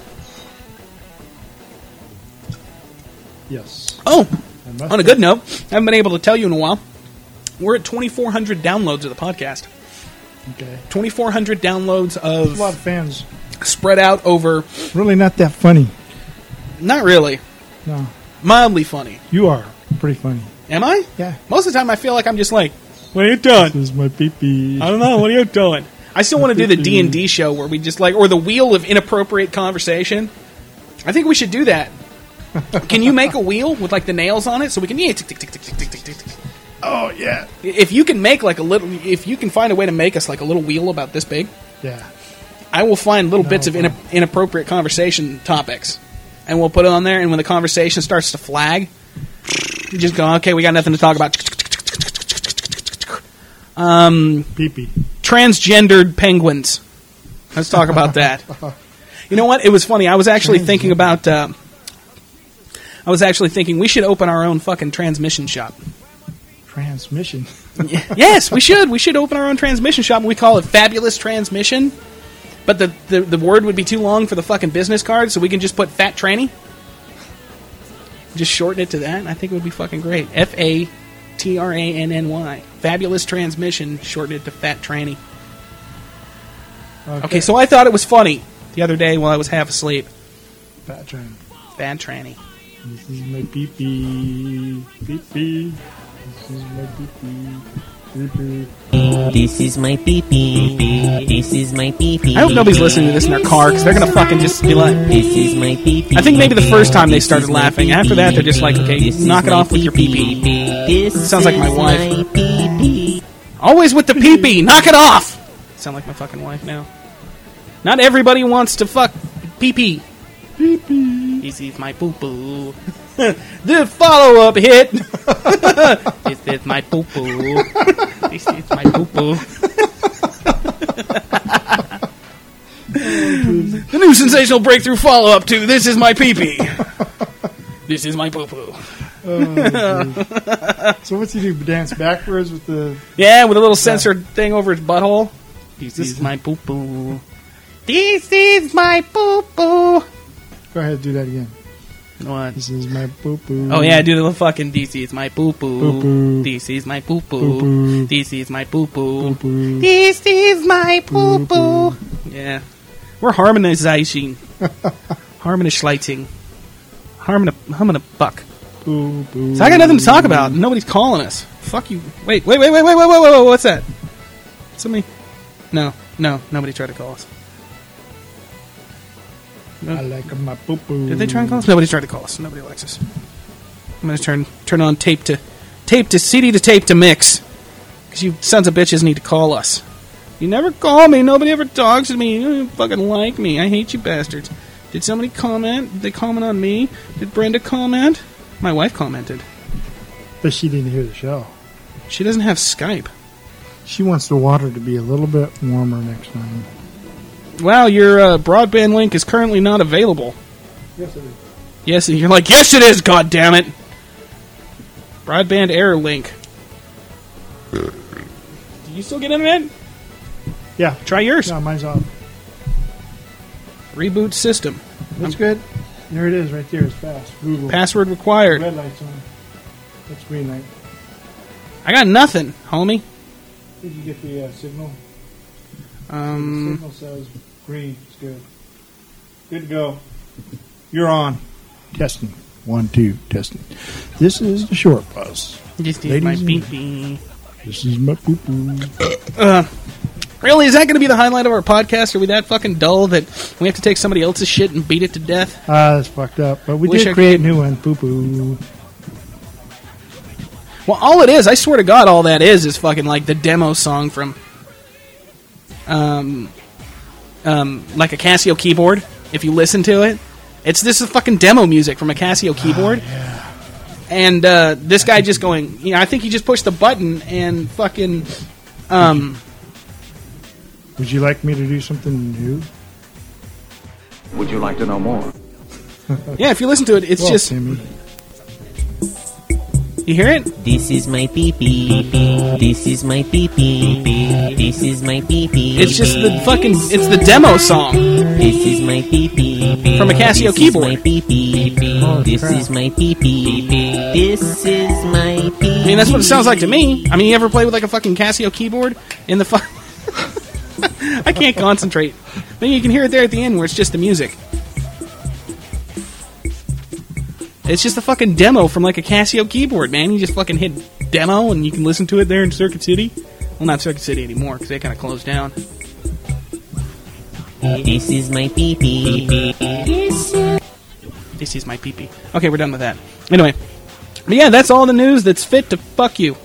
Yes. Oh, I must on a good note, I haven't been able to tell you in a while. We're at 2,400 downloads of the podcast. Okay. 2,400 downloads A lot of of fans. spread out over. Really not that funny. Not really. No. Mildly funny. You are pretty funny. Am I? Yeah. Most of the time, I feel like I'm just like, what are you doing? This is my pee-pee. I don't know. What are you doing? I still want to do the D&D show where we just like, or the wheel of inappropriate conversation. I think we should do that. Can you make a wheel with like the nails on it so we can tick, tick, tick, tick, tick, tick, tick, tick. Oh, yeah. If you can make like a little, if you can find a way to make us like a little wheel about this big, Yeah. I will find little bits of inappropriate conversation topics, and we'll put it on there. And when the conversation starts to flag, you just go, okay, we got nothing to talk about. Pee-pee. Transgendered penguins. Let's talk about that. You know what? It was funny. I was actually thinking about. We should open our own fucking transmission shop. Transmission. Yes, we should. We should open our own transmission shop, and we call it Fabulous Transmission. But the word would be too long for the fucking business card, so we can just put Fat Tranny. Just shorten it to that, and I think it would be fucking great. FATRANNY. Fabulous Transmission, shorten it to Fat Tranny. Okay, so I thought it was funny the other day while I was half asleep. Fat train. Fat Tranny. This is my pee-pee. Pee-pee. This is my pee-pee. Pee-pee. This is my pee-pee. This is my pee-pee. I hope nobody's listening to this in their car, because they're going to fucking just be like... This is my pee-pee. I think maybe the first time they started laughing. After that, they're just like, okay, knock it off with your pee-pee. Sounds like my wife. Always with the pee-pee. Knock it off! Sound like my fucking wife now. Not everybody wants to fuck pee-pee. Pee-pee. This is my poo-poo. The follow-up hit. This is my poo-poo. This is my poo-poo. The new sensational breakthrough follow-up to This Is My Pee-Pee. This is my poo-poo. So what's he do? Dance backwards with the... Yeah, with a little censored thing over his butthole. This is my poo-poo. This is my poo-poo. Go ahead, do that again. What? This is my poo-poo. Oh yeah, do the little fucking this is my poo-poo. Poo-poo. This is my poo-poo. Poo-poo. This is my poo-poo. Poo-poo. This is my poo-poo. Yeah. We're harmonizing. Harmonizing. Buck. Poo-poo. So I got nothing to talk about. Nobody's calling us. Fuck you. Wait. What's that? Somebody? No. Nobody tried to call us. I like my poo-poo. Did they try and call us? Nobody tried to call us. Nobody likes us. I'm going to turn on tape to CD to tape to mix. Because you sons of bitches need to call us. You never call me. Nobody ever talks to me. You don't even fucking like me. I hate you bastards. Did somebody comment? Did they comment on me? Did Brenda comment? My wife commented. But she didn't hear the show. She doesn't have Skype. She wants the water to be a little bit warmer next time. Wow, your broadband link is currently not available. Yes, it is. Yes, you're like, yes it is, goddammit! Broadband error link. Do you still get internet? Yeah. Try yours. No, mine's off. Reboot system. That's good. There it is, right there. It's fast. Google. Password required. Red light's on. That's green light. I got nothing, homie. Did you get the signal? The signal says green. It's good. Good to go. You're on. Testing. 1, 2, testing. This is the short bus. Just Ladies my and- pee-pee. This is my poo-poo. Really, is that going to be the highlight of our podcast? Are we that fucking dull that we have to take somebody else's shit and beat it to death? That's fucked up. But we Wish did I create a new one. Poo-poo. Well, all it is, I swear to God, all that is fucking like the demo song from, like a Casio keyboard. If you listen to it, this is fucking demo music from a Casio keyboard. Yeah. And this guy just going, I think he just pushed the button and fucking, Would you like me to do something new? Would you like to know more? yeah. If you listen to it, it's Well, just Timmy. you hear it. This is my pee-pee. This is my pee-pee. This is my pee-pee. It's just it's the demo song. This is my pee-pee. From a Casio This keyboard. Is my pee-pee. Oh, This crap. is my pee-pee. This is my pee-pee. I mean, that's what it sounds like to me. I mean, you ever play with like a fucking Casio keyboard in the I can't concentrate. Then you can hear it there at the end where it's just the music. It's just a fucking demo from like a Casio keyboard, man. You just fucking hit demo and you can listen to it there in Circuit City. Well, not Circuit City anymore because they kind of closed down. This is my pee-pee. This is my pee-pee. Okay, we're done with that. Anyway, but yeah, that's all the news that's fit to fuck you.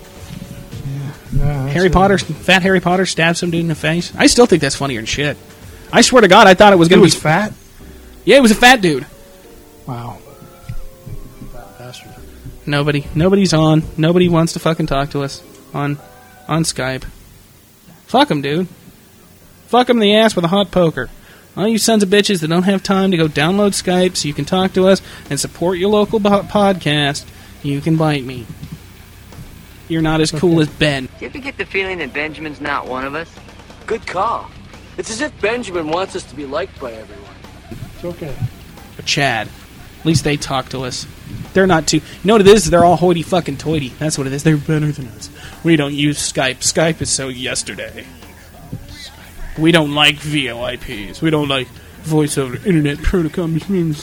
Fat Harry Potter stabbed some dude in the face. I still think that's funnier than shit. I swear to God, I thought it was going to be fat. Yeah, it was a fat dude. Wow. Fat bastard. Nobody's on. Nobody wants to fucking talk to us on Skype. Fuck them, dude. Fuck them in the ass with a hot poker. All you sons of bitches that don't have time to go download Skype so you can talk to us and support your local podcast, you can bite me. You're not as cool as Ben. Do you ever get the feeling that Benjamin's not one of us? Good call. It's as if Benjamin wants us to be liked by everyone. It's okay. But Chad, at least they talk to us. They're not too... You know what it is? They're all hoity-fucking-toity. That's what it is. They're better than us. We don't use Skype. Skype is so yesterday. We don't like VoIPs. We don't like voice over internet protocol. Dude,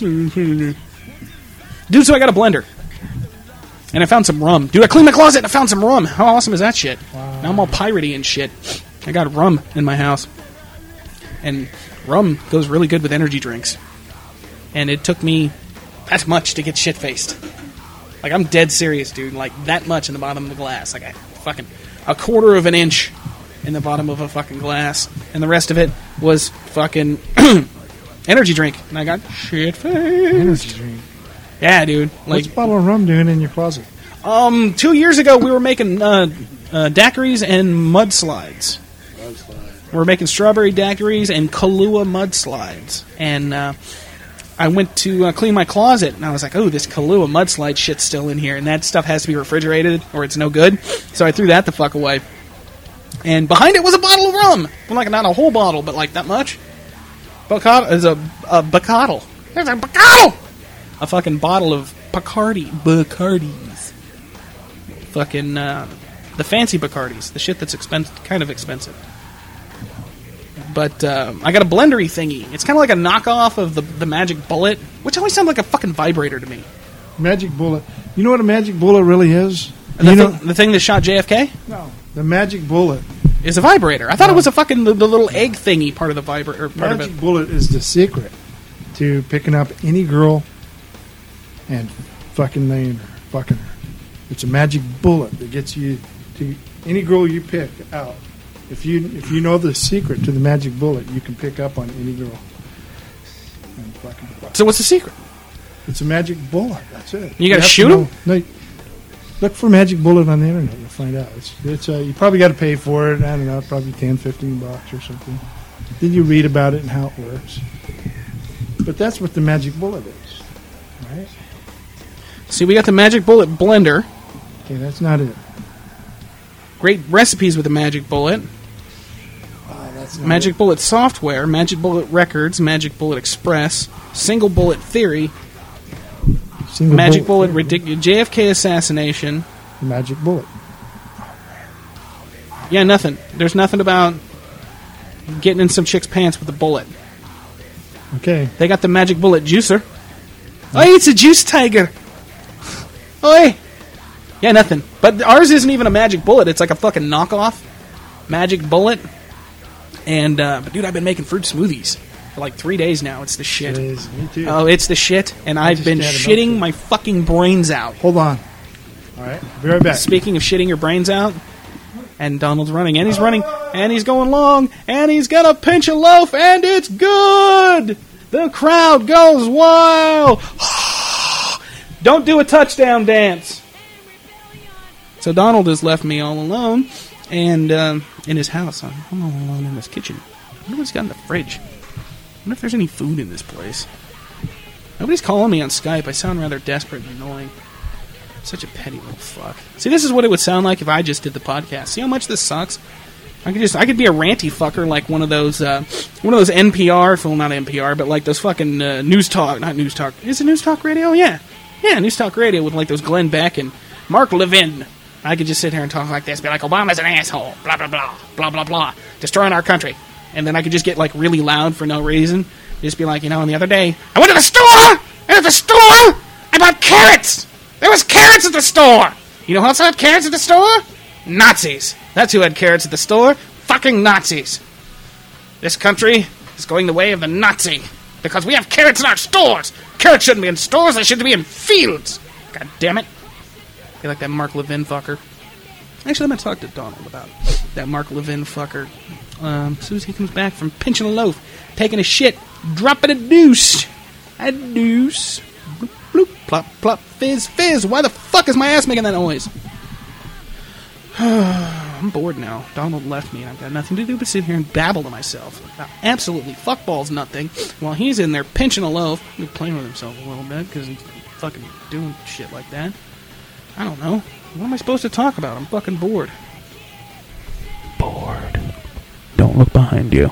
so I got a blender. And I found some rum. Dude, I cleaned my closet and I found some rum. How awesome is that shit? Wow. Now I'm all piratey and shit. I got rum in my house. And rum goes really good with energy drinks. And it took me that much to get shit-faced. Like, I'm dead serious, dude. Like, that much in the bottom of the glass. Like, a quarter of an inch in the bottom of a fucking glass. And the rest of it was fucking energy drink. And I got shit-faced. Energy drink? Yeah, dude. Like, what's a bottle of rum doing in your closet? 2 years ago, we were making daiquiris and mudslides. We were making strawberry daiquiris and Kahlua mudslides. And I went to clean my closet, and I was like, oh, this Kahlua mudslide shit's still in here, and that stuff has to be refrigerated, or it's no good. So I threw that the fuck away. And behind it was a bottle of rum. Well, like, not a whole bottle, but like that much. Bacottle is a bacottle. There's a bacottle! A fucking bottle of Bacardis. Fucking, the fancy Bacardis. The shit that's kind of expensive. But, I got a blendery thingy. It's kind of like a knockoff of the Magic Bullet, which always sounds like a fucking vibrator to me. Magic Bullet. You know what a Magic Bullet really is? The thing that shot JFK? No. The Magic Bullet is a vibrator. I thought it was a fucking the little egg thingy part of the vibrator. Magic Bullet is the secret to picking up any girl and fucking laying her, fucking her. It's a magic bullet that gets you to any girl you pick out. If you know the secret to the magic bullet, you can pick up on any girl. And fucking so what's the secret? It's a magic bullet. That's it. You gotta shoot them? No, look for magic bullet on the internet. You'll find out. It's you probably got to pay for it. I don't know, probably $10-15 or something. Then you read about it and how it works. But that's what the magic bullet is, right? See, we got the Magic Bullet blender. Okay, that's not it. Great recipes with the Magic Bullet. That's Magic Bullet software, Magic Bullet Records, Magic Bullet Express, Single Bullet Theory, Magic Bullet JFK assassination. Magic Bullet. Yeah, nothing. There's nothing about getting in some chick's pants with a bullet. Okay. They got the Magic Bullet juicer. Oh, it's a juice tiger. Oi! Yeah, nothing. But ours isn't even a magic bullet. It's like a fucking knockoff magic bullet. And, but dude, I've been making fruit smoothies for like 3 days now. It's the shit. It is. Me too. Oh, it's the shit. And I've been shitting my fucking brains out. Hold on. All right. Be right back. Speaking of shitting your brains out, and Donald's running, and he's running, and he's going long, and he's gonna pinch a loaf, and it's good! The crowd goes wild! Don't do a touchdown dance. So Donald has left me all alone, and in his house. I'm all alone in his kitchen. I wonder what's got in the fridge. I wonder if there's any food in this place. Nobody's calling me on Skype. I sound rather desperate and annoying. Such a petty little fuck. See, this is what it would sound like if I just did the podcast. See how much this sucks? I could be a ranty fucker like one of those NPR, well, not NPR, but like those fucking news talk, not news talk. Is it news talk radio? Yeah, news talk radio with like those Glenn Beck and Mark Levin. I could just sit here and talk like this, be like, Obama's an asshole, blah blah blah, blah blah blah, destroying our country, and then I could just get like really loud for no reason. Just be like, and the other day I went to the store, and at the store I about carrots! There was carrots at the store! You know who else had carrots at the store? Nazis. That's who had carrots at the store. Fucking Nazis. This country is going the way of the Nazi. Because we have carrots in our stores! Carrots shouldn't be in stores, they should be in fields! God damn it. I feel like that Mark Levin fucker. Actually, I'm going to talk to Donald about that Mark Levin fucker. As soon as he comes back from pinching a loaf, taking a shit, dropping a deuce. A deuce. Bloop, bloop, plop, plop, fizz, fizz. Why the fuck is my ass making that noise? I'm bored now. Donald left me, and I've got nothing to do but sit here and babble to myself about absolutely fuckballs nothing, while he's in there pinching a loaf, playing with himself a little bit, because he's fucking doing shit like that. I don't know. What am I supposed to talk about? I'm fucking bored. Bored. Don't look behind you.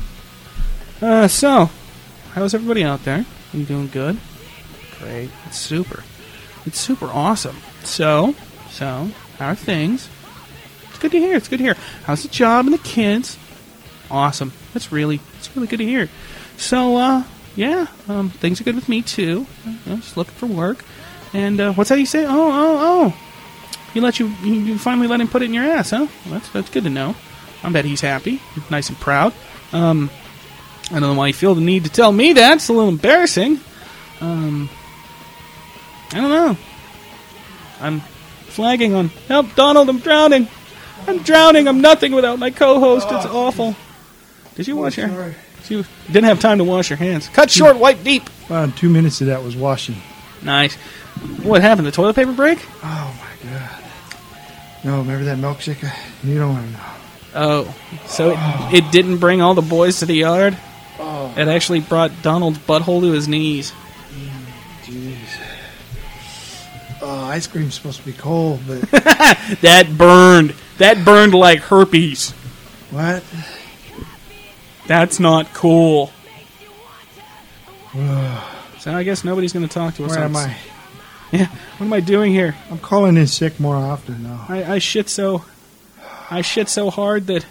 So, how's everybody out there? You doing good? Great. It's super. It's super awesome. So, how are things? It's good to hear. It's good to hear. How's the job and the kids? Awesome. It's really good to hear. So, yeah, things are good with me too. Just looking for work. And what's that you say? Oh. You finally let him put it in your ass, huh? Well, that's good to know. I bet he's happy, nice and proud. I don't know why you feel the need to tell me that. It's a little embarrassing. I don't know. I'm flagging on, help, Donald, I'm drowning. I'm nothing without my co-host. It's awful. Did you wash your... You didn't have time to wash your hands. Cut short, wipe deep. 2 minutes of that was washing. Nice. What happened? The toilet paper break? Oh, my God. No, remember that milkshake? You don't want to know. Oh, so it didn't bring all the boys to the yard? Oh. It actually brought Donald's butthole to his knees. Jeez. Oh, ice cream's supposed to be cold, but... That burned like herpes. What? That's not cool. So I guess nobody's going to talk to us. Where am I? Yeah, what am I doing here? I'm calling in sick more often now. I shit so hard that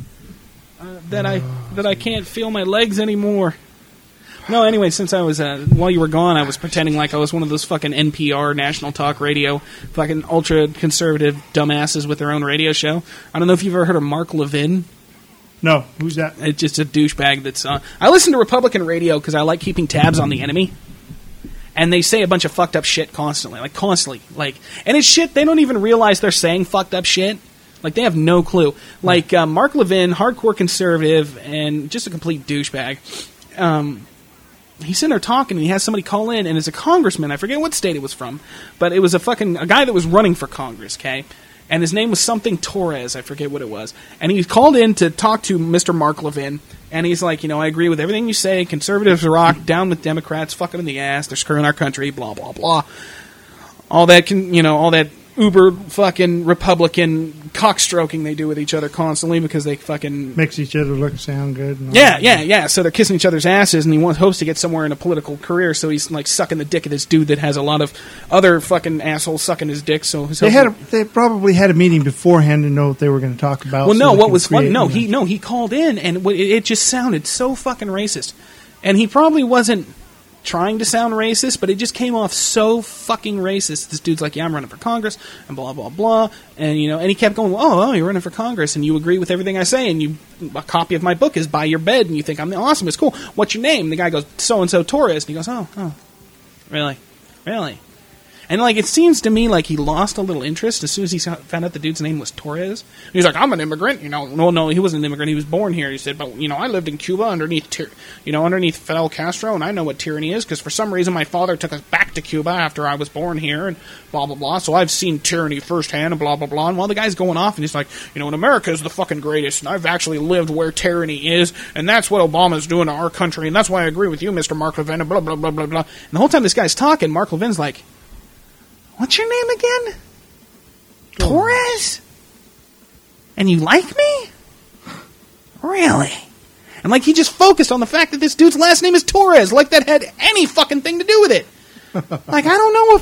I can't feel my legs anymore. No, anyway, since I was while you were gone, I was pretending like I was one of those fucking NPR National Talk Radio fucking ultra conservative dumbasses with their own radio show. I don't know if you've ever heard of Mark Levin. No, who's that? It's just a douchebag that's I listen to Republican radio because I like keeping tabs on the enemy. And they say a bunch of fucked up shit constantly. And it's shit, they don't even realize they're saying fucked up shit. Like, they have no clue. Like, Mark Levin, hardcore conservative, and just a complete douchebag. He's sitting there talking, and he has somebody call in, and it's a congressman. I forget what state it was from. But it was a guy that was running for Congress, okay? And his name was something Torres. I forget what it was. And he called in to talk to Mr. Mark Levin. And he's like, I agree with everything you say. Conservatives rock. Down with Democrats. Fuck them in the ass. They're screwing our country. Blah, blah, blah. All that, all that uber fucking Republican cockstroking they do with each other constantly because they fucking... Makes each other look and sound good. And yeah. So they're kissing each other's asses, and he hopes to get somewhere in a political career, so he's like sucking the dick of this dude that has a lot of other fucking assholes sucking his dick. So they probably had a meeting beforehand to know what they were going to talk about. Well, no, what was funny? No, he called in, and it just sounded so fucking racist, and he probably wasn't trying to sound racist, but it just came off so fucking racist. This dude's like, yeah, I'm running for Congress, and blah, blah, blah, and and he kept going, oh, you're running for Congress, and you agree with everything I say, and a copy of my book is by your bed, and you think I'm awesome, it's cool. What's your name? And the guy goes, so-and-so Torres, and he goes, oh, really? And, it seems to me like he lost a little interest as soon as he found out the dude's name was Torres. And he's like, I'm an immigrant. No, he wasn't an immigrant. He was born here. He said, but, I lived in Cuba underneath Fidel Castro, and I know what tyranny is, because for some reason my father took us back to Cuba after I was born here, and blah, blah, blah. So I've seen tyranny firsthand, and blah, blah, blah. And while the guy's going off, and he's like, and America is the fucking greatest, and I've actually lived where tyranny is, and that's what Obama's doing to our country, and that's why I agree with you, Mr. Mark Levin, and blah, blah, blah, blah, blah. And the whole time this guy's talking, Mark Levin's like, what's your name again? Torres? And you like me? Really? And he just focused on the fact that this dude's last name is Torres, like that had any fucking thing to do with it. I don't know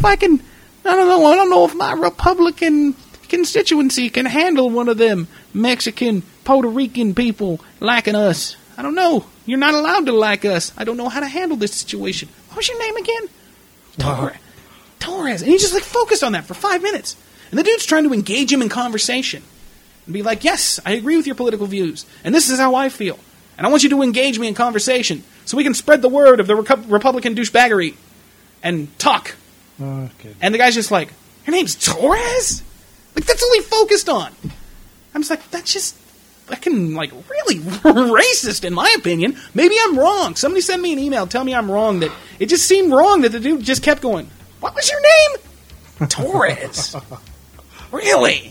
if my Republican constituency can handle one of them Mexican, Puerto Rican people liking us. I don't know. You're not allowed to like us. I don't know how to handle this situation. What was your name again? Torres. And he just like focused on that for 5 minutes. And the dude's trying to engage him in conversation. And be like, yes, I agree with your political views. And this is how I feel. And I want you to engage me in conversation so we can spread the word of the Republican douchebaggery and talk. Okay. And the guy's just like, your name's Torres? Like, that's all he focused on. I'm just like, that's just fucking, like, really racist, in my opinion. Maybe I'm wrong. Somebody send me an email, tell me I'm wrong. That it just seemed wrong that the dude just kept going, what was your name? Torres. Really?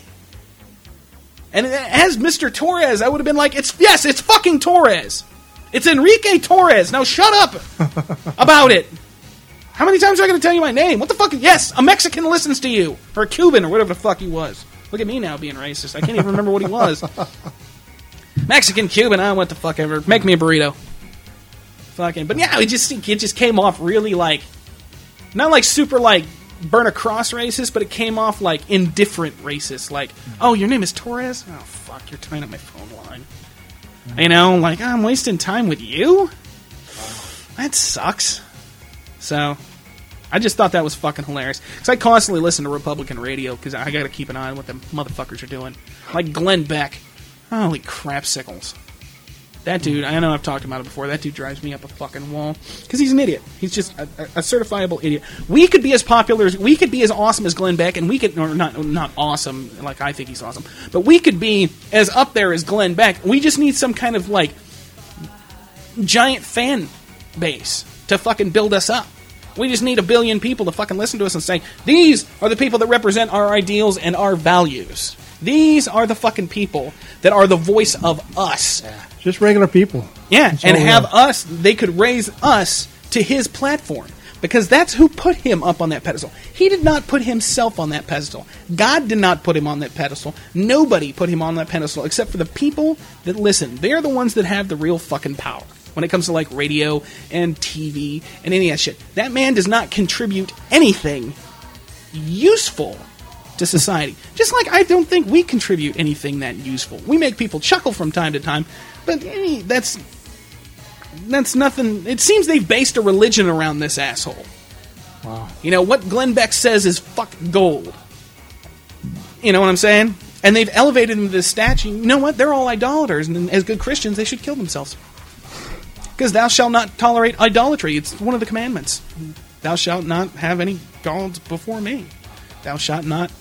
And as Mr. Torres, I would have been like, it's fucking Torres. It's Enrique Torres. Now shut up about it. How many times am I going to tell you my name? What the fuck? Yes, a Mexican listens to you. Or a Cuban, or whatever the fuck he was. Look at me now being racist. I can't even remember what he was. Mexican, Cuban, what the fuck ever. Make me a burrito. Fucking, but yeah, it just came off really like, not like super like, burn a cross racist, but it came off like indifferent racist. Like, oh, your name is Torres? Oh, fuck, you're tying up my phone line. You know, like, oh, I'm wasting time with you? That sucks. So, I just thought that was fucking hilarious. Because I constantly listen to Republican radio, because I gotta keep an eye on what the motherfuckers are doing. Like Glenn Beck. Holy crap sickles. That dude, I know I've talked about it before, that dude drives me up a fucking wall. Because he's an idiot. He's just a certifiable idiot. We could be as popular, we could be as awesome as Glenn Beck, and we could, or not awesome, like I think he's awesome, but we could be as up there as Glenn Beck. We just need some kind of, like, giant fan base to fucking build us up. We just need 1 billion people to fucking listen to us and say, these are the people that represent our ideals and our values. These are the fucking people that are the voice of us. Yeah. Just regular people. Yeah, that's and have us, they could raise us to his platform. Because that's who put him up on that pedestal. He did not put himself on that pedestal. God did not put him on that pedestal. Nobody put him on that pedestal except for the people that listen. They're the ones that have the real fucking power when it comes to like radio and TV and any of that shit. That man does not contribute anything useful to society. Just like I don't think we contribute anything that useful. We make people chuckle from time to time, but that's nothing. It seems they've based a religion around this asshole. Wow. You know, what Glenn Beck says is fuck gold. You know what I'm saying? And they've elevated him to this statue. You know what? They're all idolaters, and as good Christians, they should kill themselves. Because thou shalt not tolerate idolatry. It's one of the commandments. Thou shalt not have any gods before me. Thou shalt not,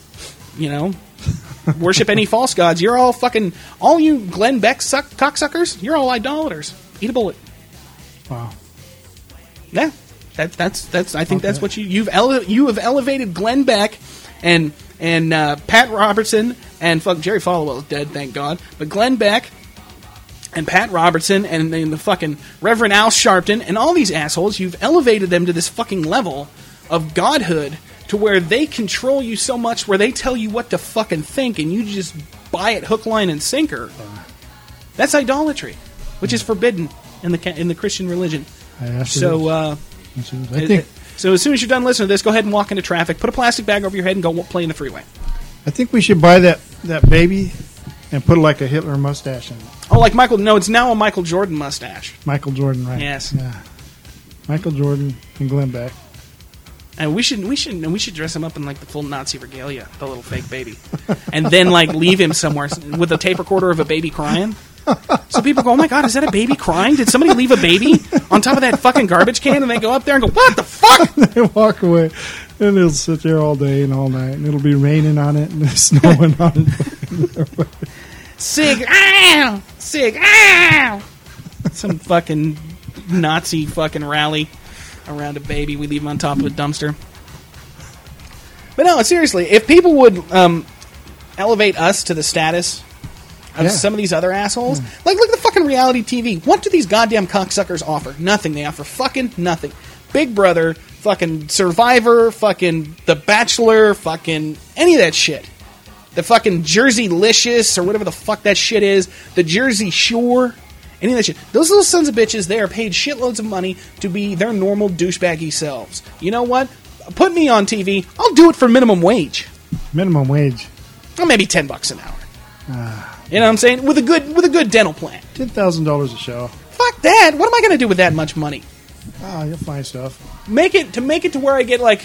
worship any false gods. You're all fucking, all you Glenn Beck cocksuckers, you're all idolaters. Eat a bullet. Wow. Yeah. That's. I think that's what you have elevated Glenn Beck and Pat Robertson and Jerry Falwell is dead, thank God. But Glenn Beck and Pat Robertson and the fucking Reverend Al Sharpton and all these assholes, you've elevated them to this fucking level of godhood to where they control you so much where they tell you what to fucking think and you just buy it hook, line, and sinker. That's idolatry, which is forbidden in the Christian religion. So, so as soon as you're done listening to this, go ahead and walk into traffic, put a plastic bag over your head, and go play in the freeway. I think we should buy that baby and put like a Hitler mustache in it. Oh, like Michael? No, it's now a Michael Jordan mustache. Michael Jordan, right? Yes. Yeah. Michael Jordan and Glenn Beck. And we should dress him up in like the full Nazi regalia, the little fake baby, and then like leave him somewhere with a tape recorder of a baby crying. So people go, oh my God, is that a baby crying? Did somebody leave a baby on top of that fucking garbage can? And they go up there and go, what the fuck? They walk away, and it'll sit there all day and all night, and it'll be raining on it and snowing on it. Sig, ow! Sig, ow! Some fucking Nazi fucking rally around a baby. We leave him on top of a dumpster. But no, seriously, if people would elevate us to the status of some of these other assholes, like look at the fucking reality TV. What do these goddamn cocksuckers offer? Nothing. They offer fucking nothing. Big Brother, fucking Survivor, fucking The Bachelor, fucking any of that shit. The fucking Jersey-licious or whatever the fuck that shit is. The Jersey Shore. Any of that shit. Those little sons of bitches, they are paid shitloads of money to be their normal douchebaggy selves. You know what? Put me on TV. I'll do it for minimum wage. Minimum wage. Or maybe $10 an hour. You know what I'm saying? With a good dental plan. $10,000 a show. Fuck that. What am I going to do with that much money? Oh, you'll find stuff. Make it to where I get like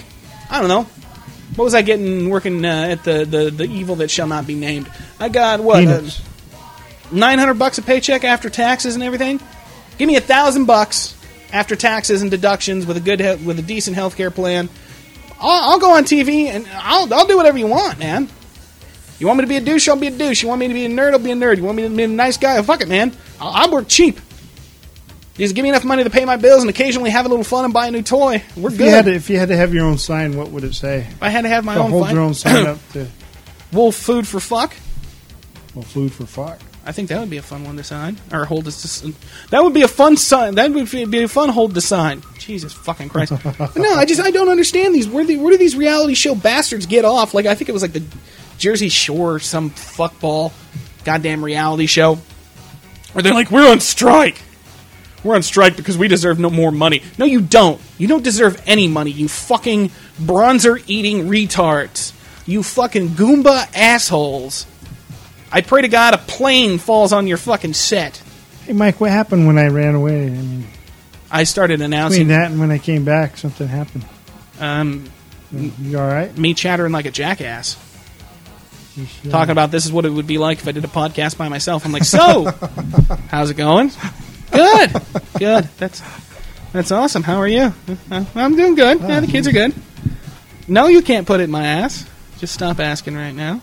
I don't know. What was I getting working at the evil that shall not be named? I got, what, Peanuts. $900 a paycheck after taxes and everything? Give me $1,000 after taxes and deductions with a decent healthcare plan. I'll go on TV and I'll do whatever you want, man. You want me to be a douche? I'll be a douche. You want me to be a nerd? I'll be a nerd. You want me to be a nice guy? Fuck it, man. I'll work cheap. Just give me enough money to pay my bills and occasionally have a little fun and buy a new toy. We're good. If you had to have your own sign, what would it say? If I had to have my own hold your own sign up to Wolf Food for Fuck. well, food for fuck. I think that would be a fun one to sign. Or hold this. That would be a fun sign. That would be a fun hold to sign. Jesus fucking Christ. No, I don't understand these. Where do these reality show bastards get off? Like, I think it was like the Jersey Shore or some fuckball goddamn reality show. Where they're like, we're on strike. We're on strike because we deserve no more money. No, you don't. You don't deserve any money, you fucking bronzer-eating retards. You fucking Goomba assholes. I pray to God a plane falls on your fucking set. Hey, Mike, what happened when I ran away? I mean, I started announcing... between that and when I came back, something happened. You all right? Me chattering like a jackass. Talking about this is what it would be like if I did a podcast by myself. I'm like, so, how's it going? Good. That's awesome. How are you? I'm doing good. Yeah, the kids are good. No, you can't put it in my ass. Just stop asking right now.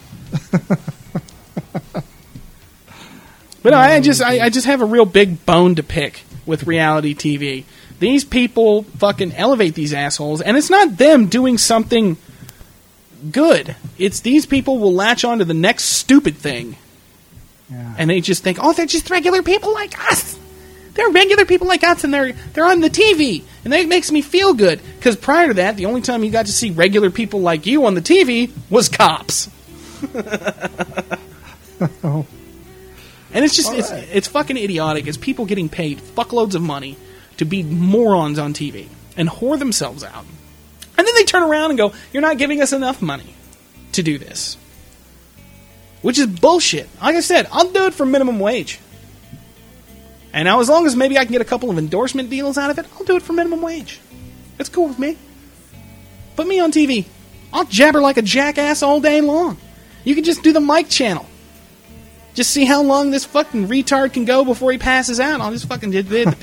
But no, I just have a real big bone to pick with reality TV. These people fucking elevate these assholes, and it's not them doing something good. It's these people will latch on to the next stupid thing. Yeah. And they just think, oh, they're just regular people like us. They're regular people like us, and they're on the TV, and that makes me feel good. Because prior to that, the only time you got to see regular people like you on the TV was Cops. Oh. And it's just it's fucking idiotic. It's people getting paid fuckloads of money to be morons on TV and whore themselves out, and then they turn around and go, "You're not giving us enough money to do this," which is bullshit. Like I said, I'll do it for minimum wage. And now, as long as maybe I can get a couple of endorsement deals out of it, I'll do it for minimum wage. It's cool with me. Put me on TV. I'll jabber like a jackass all day long. You can just do the mic channel. Just see how long this fucking retard can go before he passes out. I'll just fucking...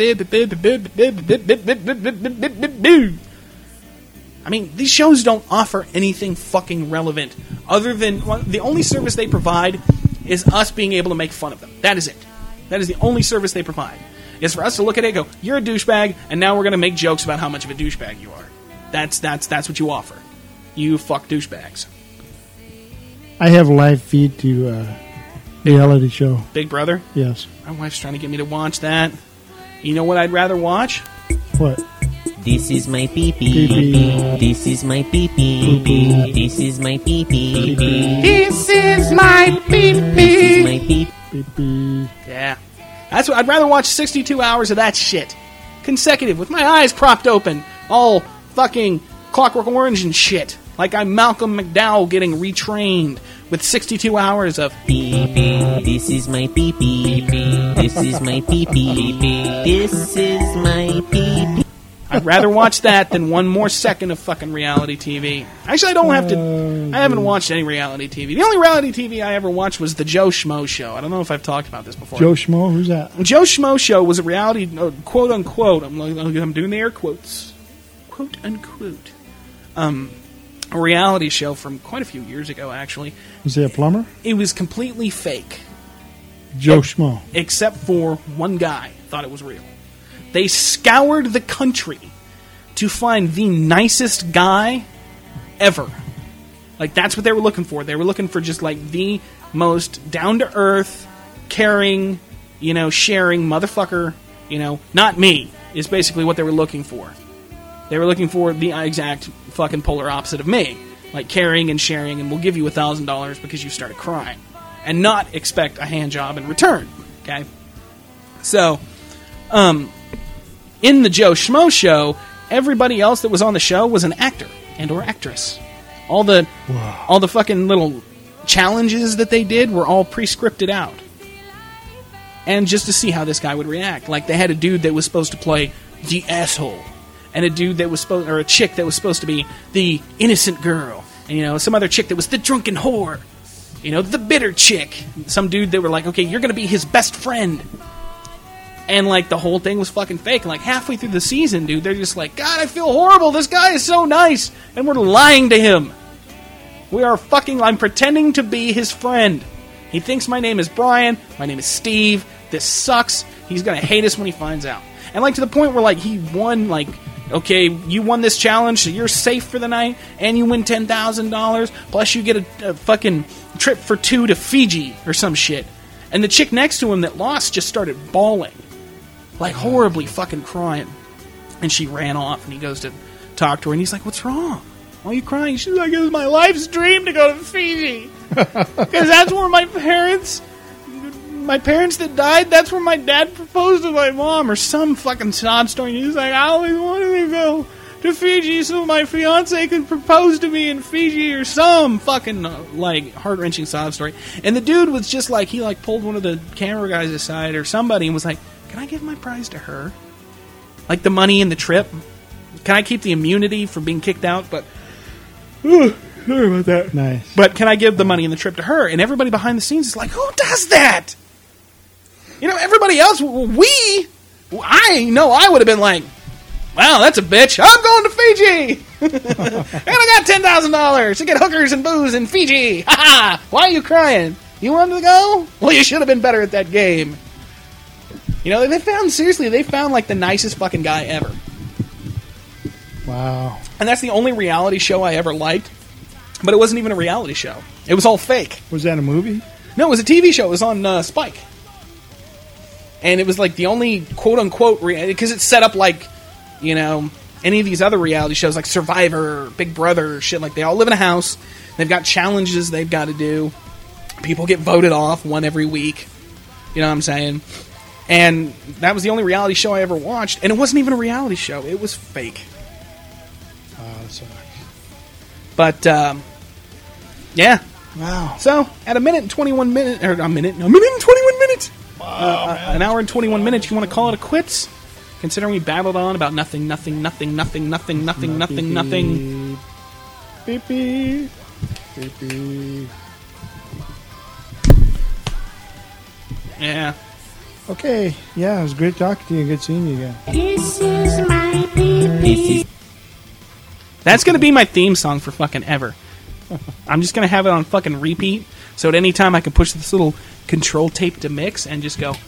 I mean, these shows don't offer anything fucking relevant other than... the only service they provide is us being able to make fun of them. That is it. That is the only service they provide. Is for us to look at it and go, you're a douchebag, and now we're going to make jokes about how much of a douchebag you are. That's what you offer. You fuck douchebags. I have a live feed to reality show. Big Brother? Yes. My wife's trying to get me to watch that. You know what I'd rather watch? What? This is my pee-pee. This is my pee-pee. This is my pee-pee. This is my pee-pee. This is my pee-pee. Yeah. That's what I'd rather watch 62 hours of that shit. Consecutive, with my eyes propped open. All fucking Clockwork Orange and shit. Like I'm Malcolm McDowell getting retrained with 62 hours of pee-pee. This is my pee-pee. This is my pee-pee. This is my pee-pee. I'd rather watch that than one more second of fucking reality TV. Actually, I haven't watched any reality TV. The only reality TV I ever watched was the Joe Schmo Show. I don't know if I've talked about this before. Joe Schmo? Who's that? Joe Schmo Show was a reality, quote unquote, I'm doing the air quotes, quote unquote, a reality show from quite a few years ago, actually. Was he a plumber? It was completely fake. Joe Schmo. Except for one guy thought it was real. They scoured the country to find the nicest guy ever. Like, that's what they were looking for. They were looking for just, like, the most down-to-earth, caring, sharing motherfucker, not me, is basically what they were looking for. They were looking for the exact fucking polar opposite of me. Like, caring and sharing, and we'll give you $1,000 because you started crying. And not expect a hand job in return. Okay? So, in the Joe Schmo Show, everybody else that was on the show was an actor and or actress. All the fucking little challenges that they did were all pre-scripted out. And just to see how this guy would react. Like, they had a dude that was supposed to play the asshole. and a dude that was supposed, or a chick that was supposed to be the innocent girl, and you know, some other chick that was the drunken whore, you know, the bitter chick, some dude that were like, okay, you're gonna be his best friend, and like the whole thing was fucking fake. And like halfway through the season, dude, they're just like, God, I feel horrible. This guy is so nice, and we're lying to him. I'm pretending to be his friend. He thinks my name is Brian. My name is Steve. This sucks. He's gonna hate us when he finds out. And like to the point where like he won, like, okay, you won this challenge, so you're safe for the night, and you win $10,000, plus you get a fucking trip for 2 to Fiji or some shit. And the chick next to him that lost just started bawling, like horribly fucking crying. And she ran off, and he goes to talk to her, and he's like, what's wrong? Why are you crying? She's like, it was my life's dream to go to Fiji. Because that's where my parents that died, that's where my dad proposed to my mom, or some fucking sob story. And he's like, I always wanted to go to Fiji so my fiance could propose to me in Fiji, or some fucking, like, heart-wrenching sob story. And the dude was just like, he, like, pulled one of the camera guys aside, or somebody, and was like, can I give my prize to her? Like, the money and the trip? Can I keep the immunity from being kicked out? But sorry about that. Nice. But can I give the money and the trip to her? And everybody behind the scenes is like, who does that? You know, everybody else, I would have been like, wow, that's a bitch. I'm going to Fiji. And I got $10,000 to get hookers and booze in Fiji. Ha ha. Why are you crying? You wanted to go? Well, you should have been better at that game. You know, they found like the nicest fucking guy ever. Wow. And that's the only reality show I ever liked. But it wasn't even a reality show. It was all fake. Was that a movie? No, it was a TV show. It was on Spike. And it was like the only quote-unquote... Because it's set up like, you know, any of these other reality shows like Survivor, Big Brother, shit. Like, they all live in a house. They've got challenges they've got to do. People get voted off one every week. You know what I'm saying? And that was the only reality show I ever watched. And it wasn't even a reality show. It was fake. That sucks. But, yeah. Wow. So, at a minute and 21 minutes... Or a minute and 21 minutes! Wow, an hour and 21 minutes, you want to call it a quits? Considering we babbled on about nothing. Beep, beep. Beep, beep. Yeah. Okay. Yeah, it was great talking to you. Good seeing you again. This is my pee-pee. That's going to be my theme song for fucking ever. I'm just going to have it on fucking repeat, so at any time I can push this little control tape to mix and just go.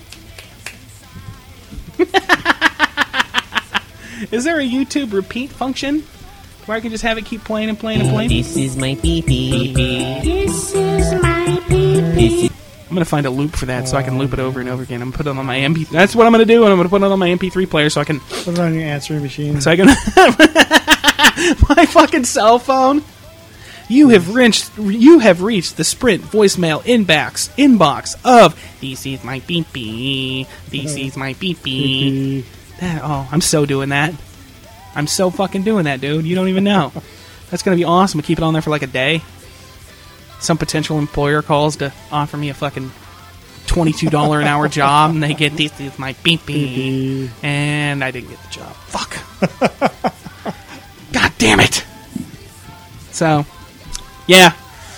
Is there a YouTube repeat function where I can just have it keep playing and playing and playing? This is my pee-pee. This is my pee-pee. I'm going to find a loop for that so I can loop it over and over again. I'm going to put it on my MP3. That's what I'm going to do, and I'm going to put it on my MP3 player so I can... Put it on your answering machine. So I can... my fucking cell phone. You have reached the Sprint voicemail inbox of This is my pee-pee. This is my pee-pee. I'm so doing that. I'm so fucking doing that, dude. You don't even know. That's going to be awesome to keep it on there for like a day. Some potential employer calls to offer me a fucking $22 an hour job, and they get This is my pee-pee. And I didn't get the job. Fuck. God damn it. So... yeah.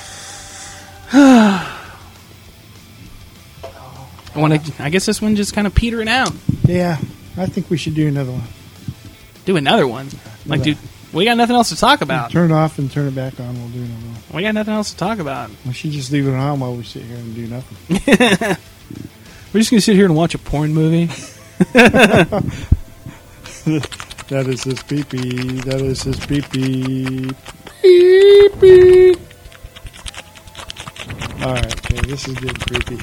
I guess this one just kind of petering out. Yeah, I think we should do another one. Do another one? Like, dude, we got nothing else to talk about. Turn it off and turn it back on. We'll do another one. We got nothing else to talk about. We should just leave it on while we sit here and do nothing. We're just going to sit here and watch a porn movie. That is his pee-pee. That is his pee-pee. Pee-pee. Alright, okay, this is getting creepy.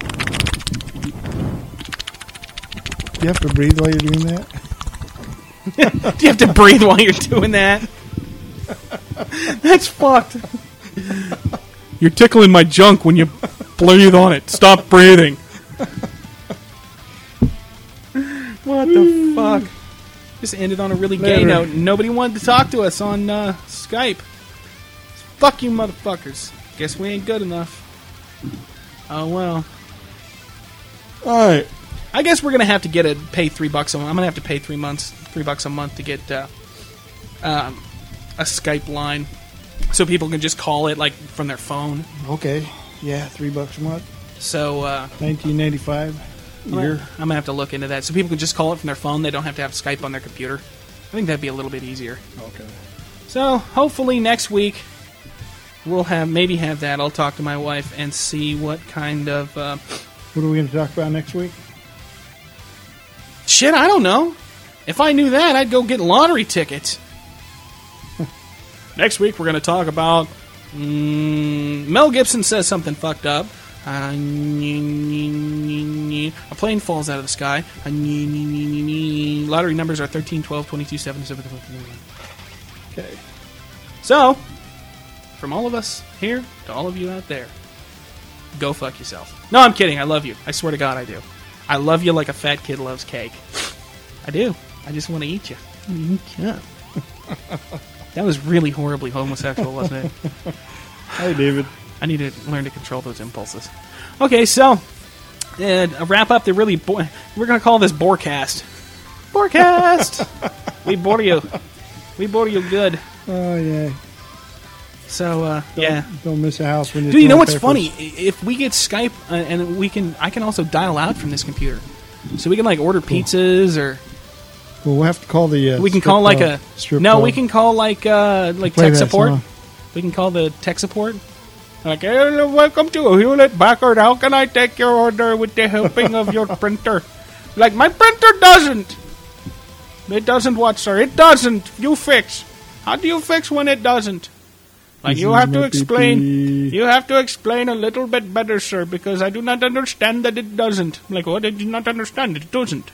Do you have to breathe while you're doing that? Do you have to breathe while you're doing that? That's fucked. You're tickling my junk when you breathe on it. Stop breathing. What the fuck? Just ended on a really gay note. Nobody wanted to talk to us on Skype. Fuck you, motherfuckers. Guess we ain't good enough. Oh, well. Alright. I guess we're gonna have to pay $3 a month. I'm gonna have to pay $3 a month to get a Skype line, so people can just call it like from their phone. Okay. Yeah, $3 a month. So $19.95 a year. I'm gonna have to look into that, so people can just call it from their phone. They don't have to have Skype on their computer. I think that'd be a little bit easier. Okay. So hopefully next week we'll maybe have that. I'll talk to my wife and see what kind of. What are we going to talk about next week? Shit, I don't know. If I knew that, I'd go get lottery tickets. Next week we're going to talk about Mel Gibson says something fucked up. A plane falls out of the sky. Lottery numbers are 13, 12, 22, 7, 7. Okay. So, from all of us here to all of you out there, go fuck yourself. No, I'm kidding. I love you. I swear to God I do. I love you like a fat kid loves cake. I do. I just want to eat you. Yeah. That was really horribly homosexual, wasn't it? Hi, David. I need to learn to control those impulses. Okay, so a wrap up. We're going to call this Borecast. Borecast. We bore you. We bore you good. Oh yeah. So yeah. Don't miss a house when you. Dude, you know what's funny? If we get Skype and I can also dial out from this computer, so we can like order pizzas or. Well, we'll have to call the. We can call like a strip. No, we can call like tech support. Song. We can call the tech support. Like, hey, welcome to Hewlett Packard. How can I take your order with the helping of your printer? Like, my printer doesn't. It doesn't what, sir? It doesn't. You fix. How do you fix when it doesn't? Like, you have to explain. You have to explain a little bit better, sir, because I do not understand that it doesn't. Like, what did you not understand? It doesn't.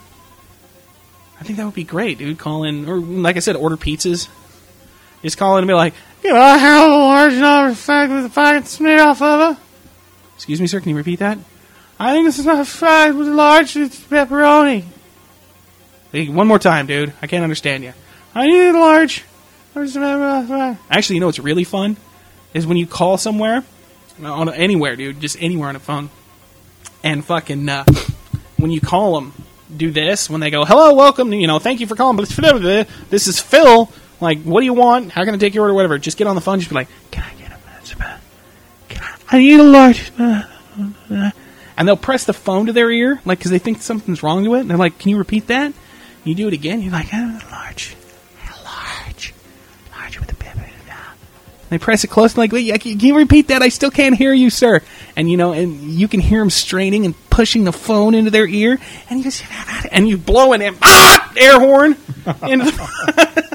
I think that would be great, dude. Call in, or like I said, order pizzas. Just call in and be like, you know, how large enough effect with the fucking made off of it? Excuse me, sir, can you repeat that? I think this is not a fact with large pepperoni. Hey, one more time, dude. I can't understand you. I need a large. Actually, you know what's really fun? Is when you call somewhere, anywhere, dude, just anywhere on a phone, and fucking, when you call them, do this, when they go, hello, welcome, you know, thank you for calling, this is Phil. Like, what do you want? How can I take your order? Whatever. Just get on the phone. Just be like, can I get a I need a large. And they'll press the phone to their ear, like, because they think something's wrong to it. And they're like, can you repeat that? You do it again. You're like, large with a pepper. They press it close. And like, wait, can you repeat that? I still can't hear you, sir. And you know, and you can hear them straining and pushing the phone into their ear. And you just, and you blow an air horn into the.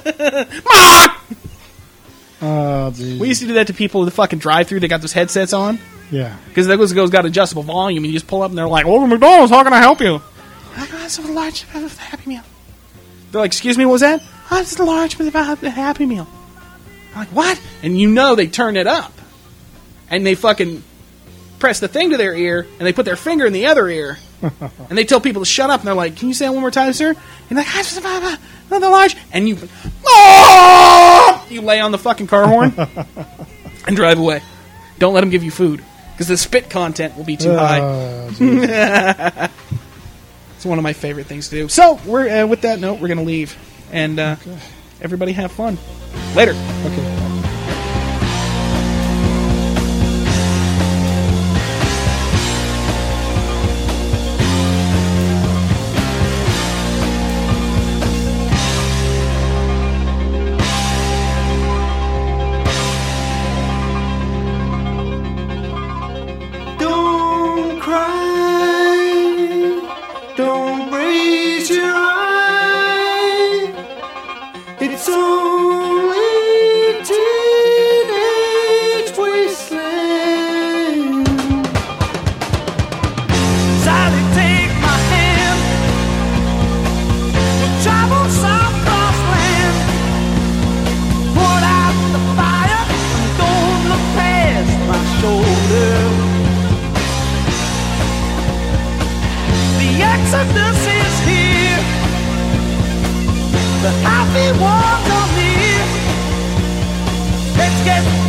Oh, geez. We used to do that to people with the fucking drive-thru. They got those headsets on. Yeah. Because those guys got adjustable volume, and you just pull up, and they're like, "Oh, McDonald's, how can I help you?" I got so large with a Happy Meal. They're like, "Excuse me, what was that?" "Oh, it's large with a Happy Meal." I'm like, "What?" And you know they turn it up, and they fucking press the thing to their ear, and they put their finger in the other ear, and they tell people to shut up, and they're like, "Can you say that one more time, sir?" And they're like, "Another large," and you lay on the fucking car horn and drive away. Don't let them give you food, because the spit content will be too high. It's one of my favorite things to do. So, we're with that note, we're going to leave. And everybody have fun. Later. Okay. The happy ones are near. Let's get